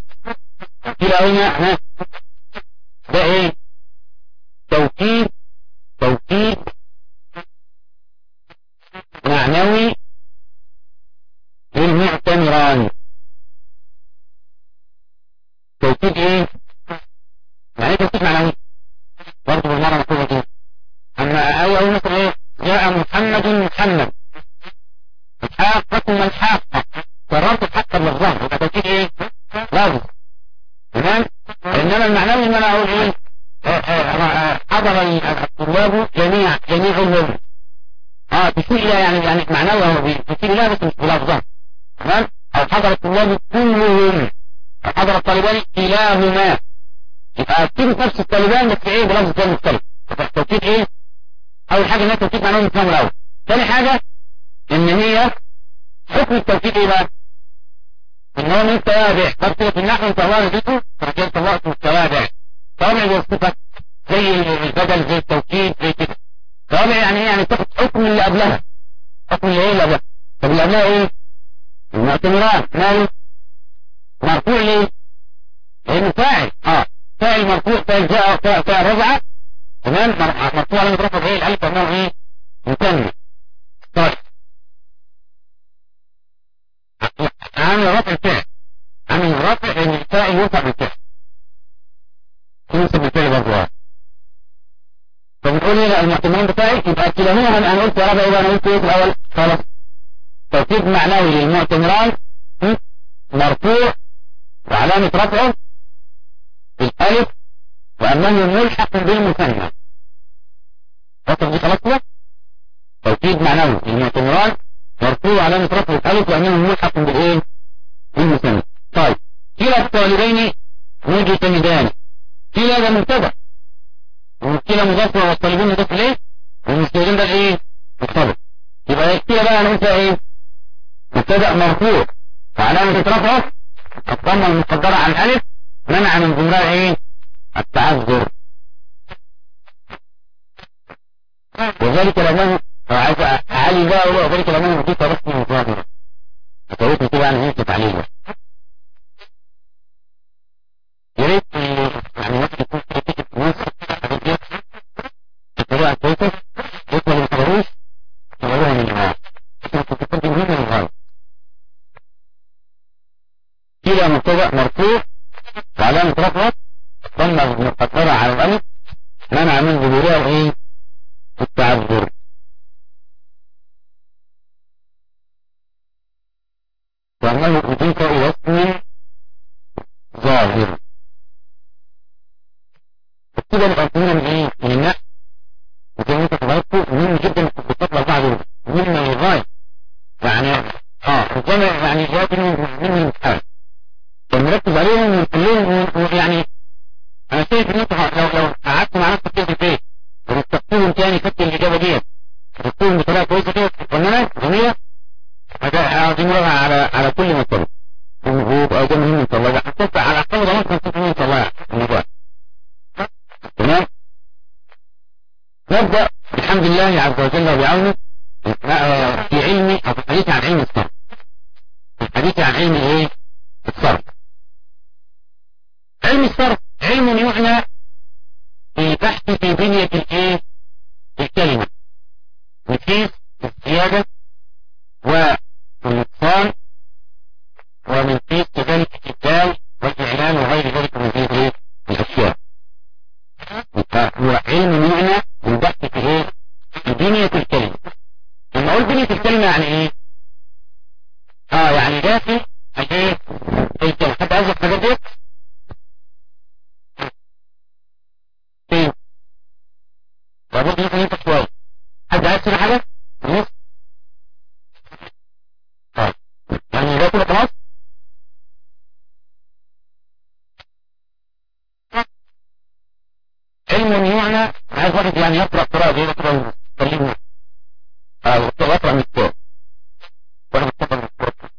[SPEAKER 3] ده ايه توكيد معنوي للمعتمران توكيد ايه يعني توكيد معنوي برضه بالمرة مكتوبة كده اما اول مثلا ايه جاء محمد الحاقة الحاقة قررت الحق بالظهر يبقى توكيد ايه لازم تمام انما المعنوي ان انا اقول ايه حضر الطلاب جميعهم تشير يعني معنوي هو تشير لا بس مش بلفظه تمام او حضر الطلاب كلهم حضر الطالبان كلاهما يبقى تيجي نفس الطالبان بس ايه بلفظ ثاني مختلف التوكيد ايه اول حاجه ان التوكيد معنوي مفهوم الاول ثاني حاجه ان هي حكم التوكيد ايه بقى ان هو من توابع بس في النحو توابع ذكر فكان طلعت التوابع توابع والصفه زي البدل زي التوكيد زي كده توابع يعني ايه يعني تاخد حكم اللي قبلها حكم اللي ايه اللي قبلها طب اللي قبلها ايه المعتمران ماله مرفوع ليه لانه فاعل فاعل مرفوع فاعل جاء فاعل رجعه تمام مرفوع على مترفع ايه الالف انه ايه مكمل طيب عامل رفع الفعل عامل رفع ان الفاعل يرفع بالفعل ينسب بالفعل برضه فبنقول ايه المعتمران بتاعي يبقى كلاهما انا قلت يا رب ايه انا قلت ايه في الاول خلاص توكيد معنوي للمعتمران مرفوع وعلامة رفعه بالالف وانه ملحق بالمثنى رفع دي خلاص كده توكيد معنوي للمعتمران مرفوع وعلامة رفعه بالالف وانه ملحق بالايه بالمثنى طيب كلا الطالبين مجتمدان كلا ده مبتدا وكلا مضاف والطالبين مضاف اليه والمستخدم ده ايه مختلف يبقى كلا بقى انا قلت ايه مبتدا مرفوع وعلامة رفعه الضمة المقدرة على الالف منع من ظهورها ايه التعذر وذلك لانه علي بقى وذلك لانه مضيف رسمي مظاهرة اتوقع كده يعني ايه تعليل يا ريت يعني نفس يكون كريتيك نفس الطريقة كويسة يكون اللي مصدروش يصدروها من الغاية تقدم هنا من الغاية كلا مبتدأ مرفوع وعلامة رفعه ضمة مقدرة على الألف منع من ظهورها ايه التعذر وأنه أضيف إلى اسم ظاهر كده نبقى فهمنا من ايه من النحو وزي ما انت تبعته مهم جدا التطبيقات الاربعه دول مهم للغايه يعني ربما يعني جاءت من الامتحان فنركز عليهم ونحلهم يعني انا شايف ان انت لو قعدت مع نفسك كده في البيت ورتبتهم تاني خدت الاجابه ديت رتبتهم بطريقه كويسه كده فنانه جميله دي مراجعه على كل مساله حديثي عن علم ايه الصرف. علم الصرف علم يعنى في بحث في بنية الايه الكلمة من حيث الزيادة والنقصان ومن حيث كذلك الإبدال والإعلان وغير ذلك من هذه الأشياء. هو علم يعنى من بحث في ايه في بنية الكلمة. لما اقول بنية الكلمة يعني ايه؟ يعني داخل الايه الكلمة. حد عايز الحاجات دي؟ فين؟ لابد يكون انت شوية. حد عايز تقول حاجة؟ طيب يعني ده كله خلاص؟ علم يعنى عايز واحد يعني يقرأ قراءة زي كده ويكلمنا ويقرأ من الكتاب وانا مستقبل من الكتاب.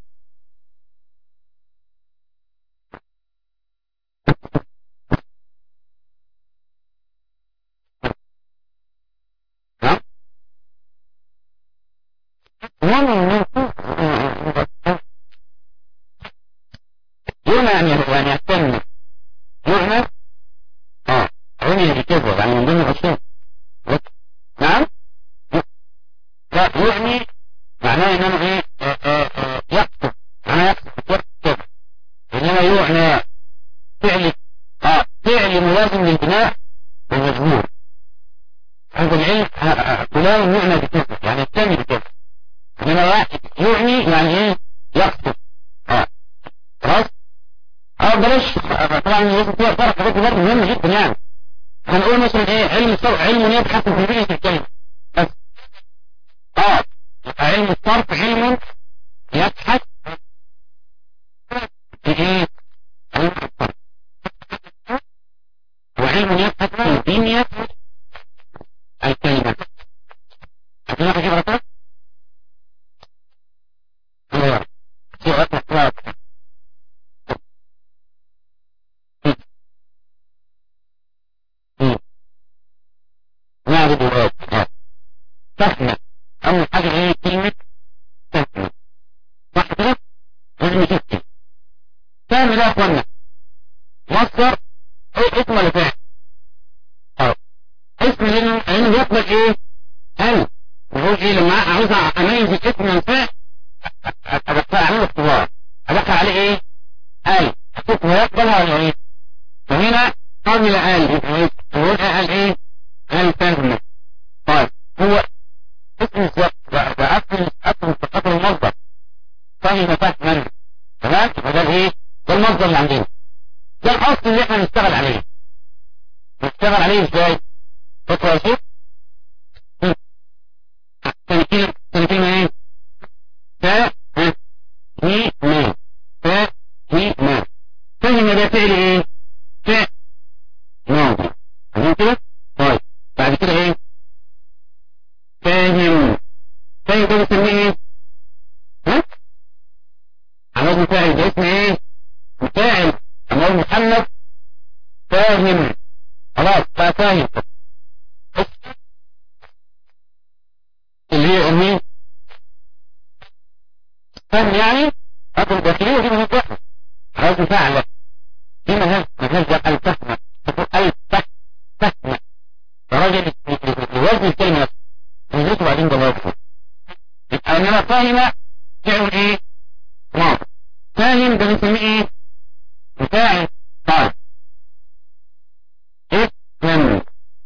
[SPEAKER 3] يعني يهتم يعنى عني بكذا يعني من ضمن الأشياء. نعم لا يعني معناه ان انا ايه يقصد معناه يقصد كذا. انما يعنى فعل فعل ملازم للبناء والمجهول. هذا العلم فلان يعنى بكذا يعني الثاني بكذا. انما يعني ايه يقصد خلاص. بلاش طبعا لازم فيها فرق حاجات برضه مهمه جدا. يعني هنقول مثلا ايه علم الصرف علم يبحث في بنية الكلمة بس. علم الصرف علم يبحث في ايه علم الصرف وعلم يبحث في بنية الكلمة. عندنا حاجة غلطة؟ ايوه في غلطة نعرض الوقت فهمة. أول حاجة هي كلمة فهمة صح كده؟ لازم تكتب فهم ده يا أخوانا مصدر ايه اسم ولا فعل؟ اسم لأنه بيقبل ايه؟ هل بقول ايه لما عاوز أميز الاسم من الفعل أدخل أعمله اختبار أدخل عليه ايه؟ هل أشوف هو يقبلها ولا ايه؟ فهنا قبل هل بقول هل ايه؟ هل فهمة. طيب هو اسم الزق أصل مستقبل المصدر فهم فهما تمام. فده ايه ده المصدر اللي عندنا ده الأصل اللي احنا نشتغل عليه. نشتغل عليه ازاي؟ فكرة شوف ثاني كلمة ايه فهمة فهمة فهم ده فعل ايه فعل ماضي عشان كده. طيب بعد كده ايه فاهم فاهم ده بنسميه ايه عمود مفاعل. ده اسم ايه مفاعل عمود محمد فاهم خلاص بقى فاهم اللي هي امين فاهم يعني اصل داخلية ودي مهمة فاهم عمود مفاعل دي مهمة الفهم تقول الفهم فراجل لوزن الكلمة نزلته بعدين جوابه. يبقى انما فاهم فعل ايه ماضي فاهم ده بنسميه ايه مفاعل. طيب اسم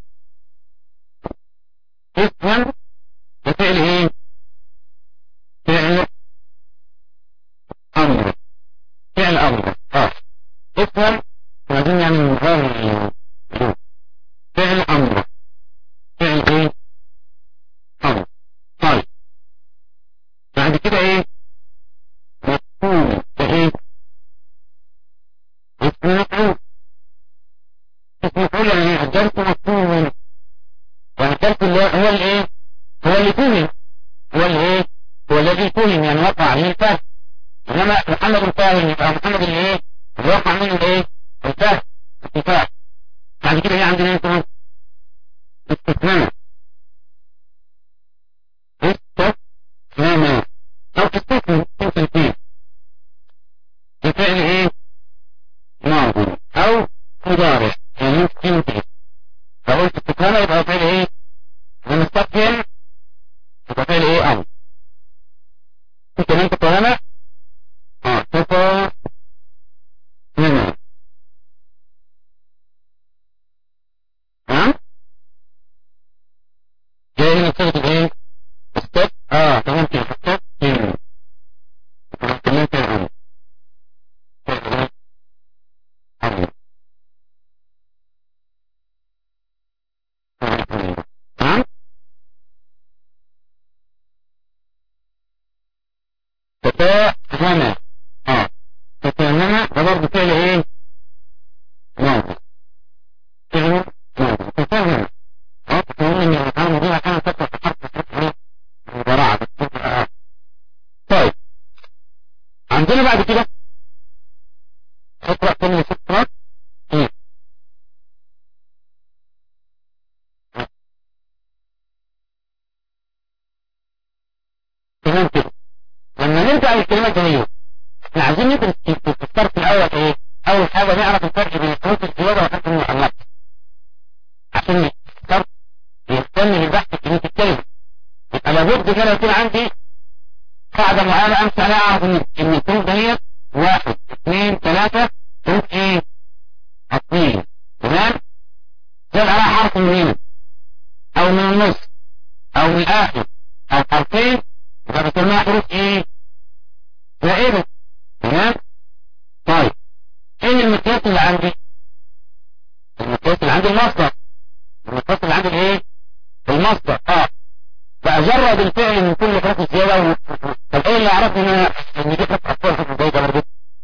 [SPEAKER 3] ده فعل ايه فعل امر فعل امر اسم وبعدين يعني من غير فعل امر فعل ايه امر. طيب بعد كده ايه مفهوم ده ايه اسم مفعول. اسم مفعول يعني عدلت مفهوم وعدلت اللي هو الايه هو اللي فهم هو الايه هو الذي فهم يعني وقع عليه الفهم. انما محمد الفاهم يبقى محمد اللي ايه اللي وقع منه الايه الفهم الاتفاق. بعد كده ايه عندنا انتم استثناء استثناء او استثناء تمثل فيه مضارع يعني يمكن لو قلت استفهام يبقى فعل ايه المستقبل يبقى فعل ايه امر كمان تفهمها تفهم هنا جاي هنا صيغة ايه استف تمام كده استف هنا تمام كده امر تفاهم تفهمها ده برضه فعل ايه ماضي فعل ماضي تفهم تفهم ان الافعال دي كانت تطلع في حرف المضارعه طيب عندنا بعد كده اقرا كلمه فكره تمام كده لما نرجع للكلمات دي احنا عايزين ندرس في الصرف الاول ايه اول حاجه نعرف الفرق بين حروف الزياده وحروف المعلقه عشان الصرف يهتم بالبحث في كلمه الكلمه يبقى لابد ان انا يكون عندي قاعده معينه امشي عليها اعرف ان الحروف ديت 1 2 3 حروف ايه اصليه تمام زاد عليها حرف من هنا او من النص او من الاخر او حرفين يبقى بسميها حروف ايه زائده تمام طيب ايه المقياس اللي عندي المقياس اللي عندي المصدر المقياس اللي عندي ايه المصدر بأجرد الفعل من كل حرف الزيادة طب ايه اللي عرفني ان دي حرف اصلا حرف الزيادة برضه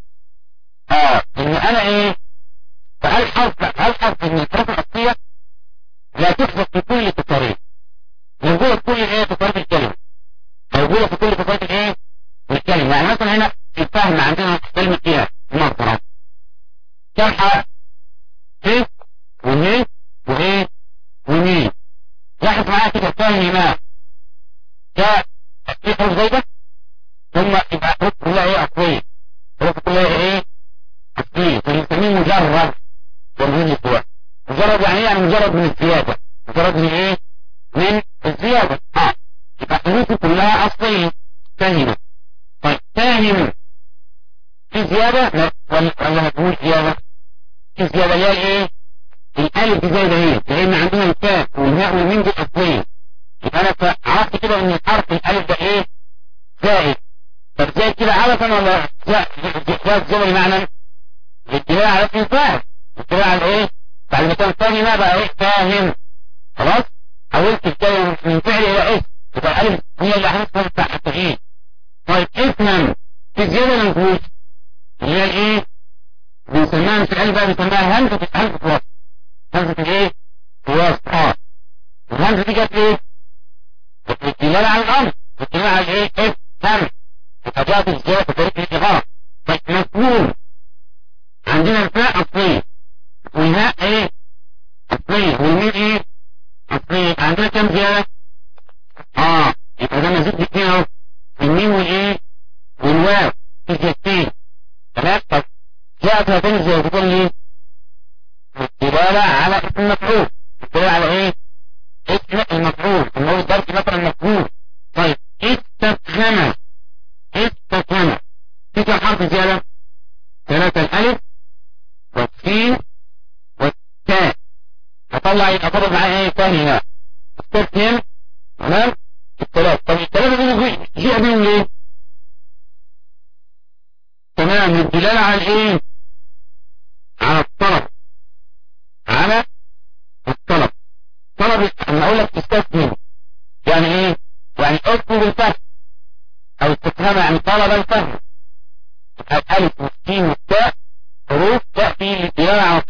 [SPEAKER 3] ان انا ايه فالحرف ان الحروف الاصلية لا تحدث في كل تصاريف موجودة في كل ايه تصاريف الكلمة موجودة في كل تصاريف الايه الكلمة يعني مثلا هنا الفهم عندنا كلمة ايه مصدر كم حرف ايه وايه وايه ومين لاحظ معايا كده فاهم ما ده في حروف زيادة ثم يبقى حروف كلها ايه اصلية حروف كلها ايه اصلية فنسميه مجرد والمهم سواء مجرد يعني ايه يعني مجرد من الزيادة مجرد من ايه من الزيادة يبقى حروف كلها اصلية فاهمة طيب فاهم في زيادة ولا هتقول زيادة في زيادة اللي هي الايه الالف دي زايدة هي لان عندنا الكاف والهاء والميم دي اصلية يبقى انا عرفت كده ان الحرف الالف ده ايه زائد طب زائد كده عبثا ولا زائد زي معنى الاتباع على اسم فاهم الاتباع على ايه بعد ما كان فاهم ما بقى ايه فاهم خلاص حولت الكلمة من فعل الى اسم يبقى الالف هي اللي هنفهم بتاع التغيير طيب اسما في زيادة موجود اللي هي ايه بنسميها في الالف بقى بنسميها همزة وسط همزة الايه وسط الهمزة دي جت ايه الدلالة على الامر الدلالة على ايه افهم يبقى جاءت الزيادة في طريق الاشغال طيب مفهوم عندنا الفاء اصلية والهاء ايه اصلية والميم ايه اصلية عندنا كم زيادة يبقى ده مزيد باتنين اهو الميم والايه والواو في زيادتين تمام طب جاءت هاتين الزيادتين ليه الدلالة على اسم المفعول الدلالة على ايه اسم المفعول اللي هو الضرب مثلا مفعول طيب استفهم في كم حرف زيادة 3 الالف والسين والتاء هطلع يبقى فاضل معايا ايه تاني هنا استفهم تمام الثلاث طب الثلاثة دي جاء بيهم ليه تمام الدلالة على ايه على الطلب على الطلب طلب لما اقول لك تستفهم يعني ايه يعني اطلب الفهم او استفهام يعني طلب الفهم الالف والسين والتاء حروف تأتي للدلالة على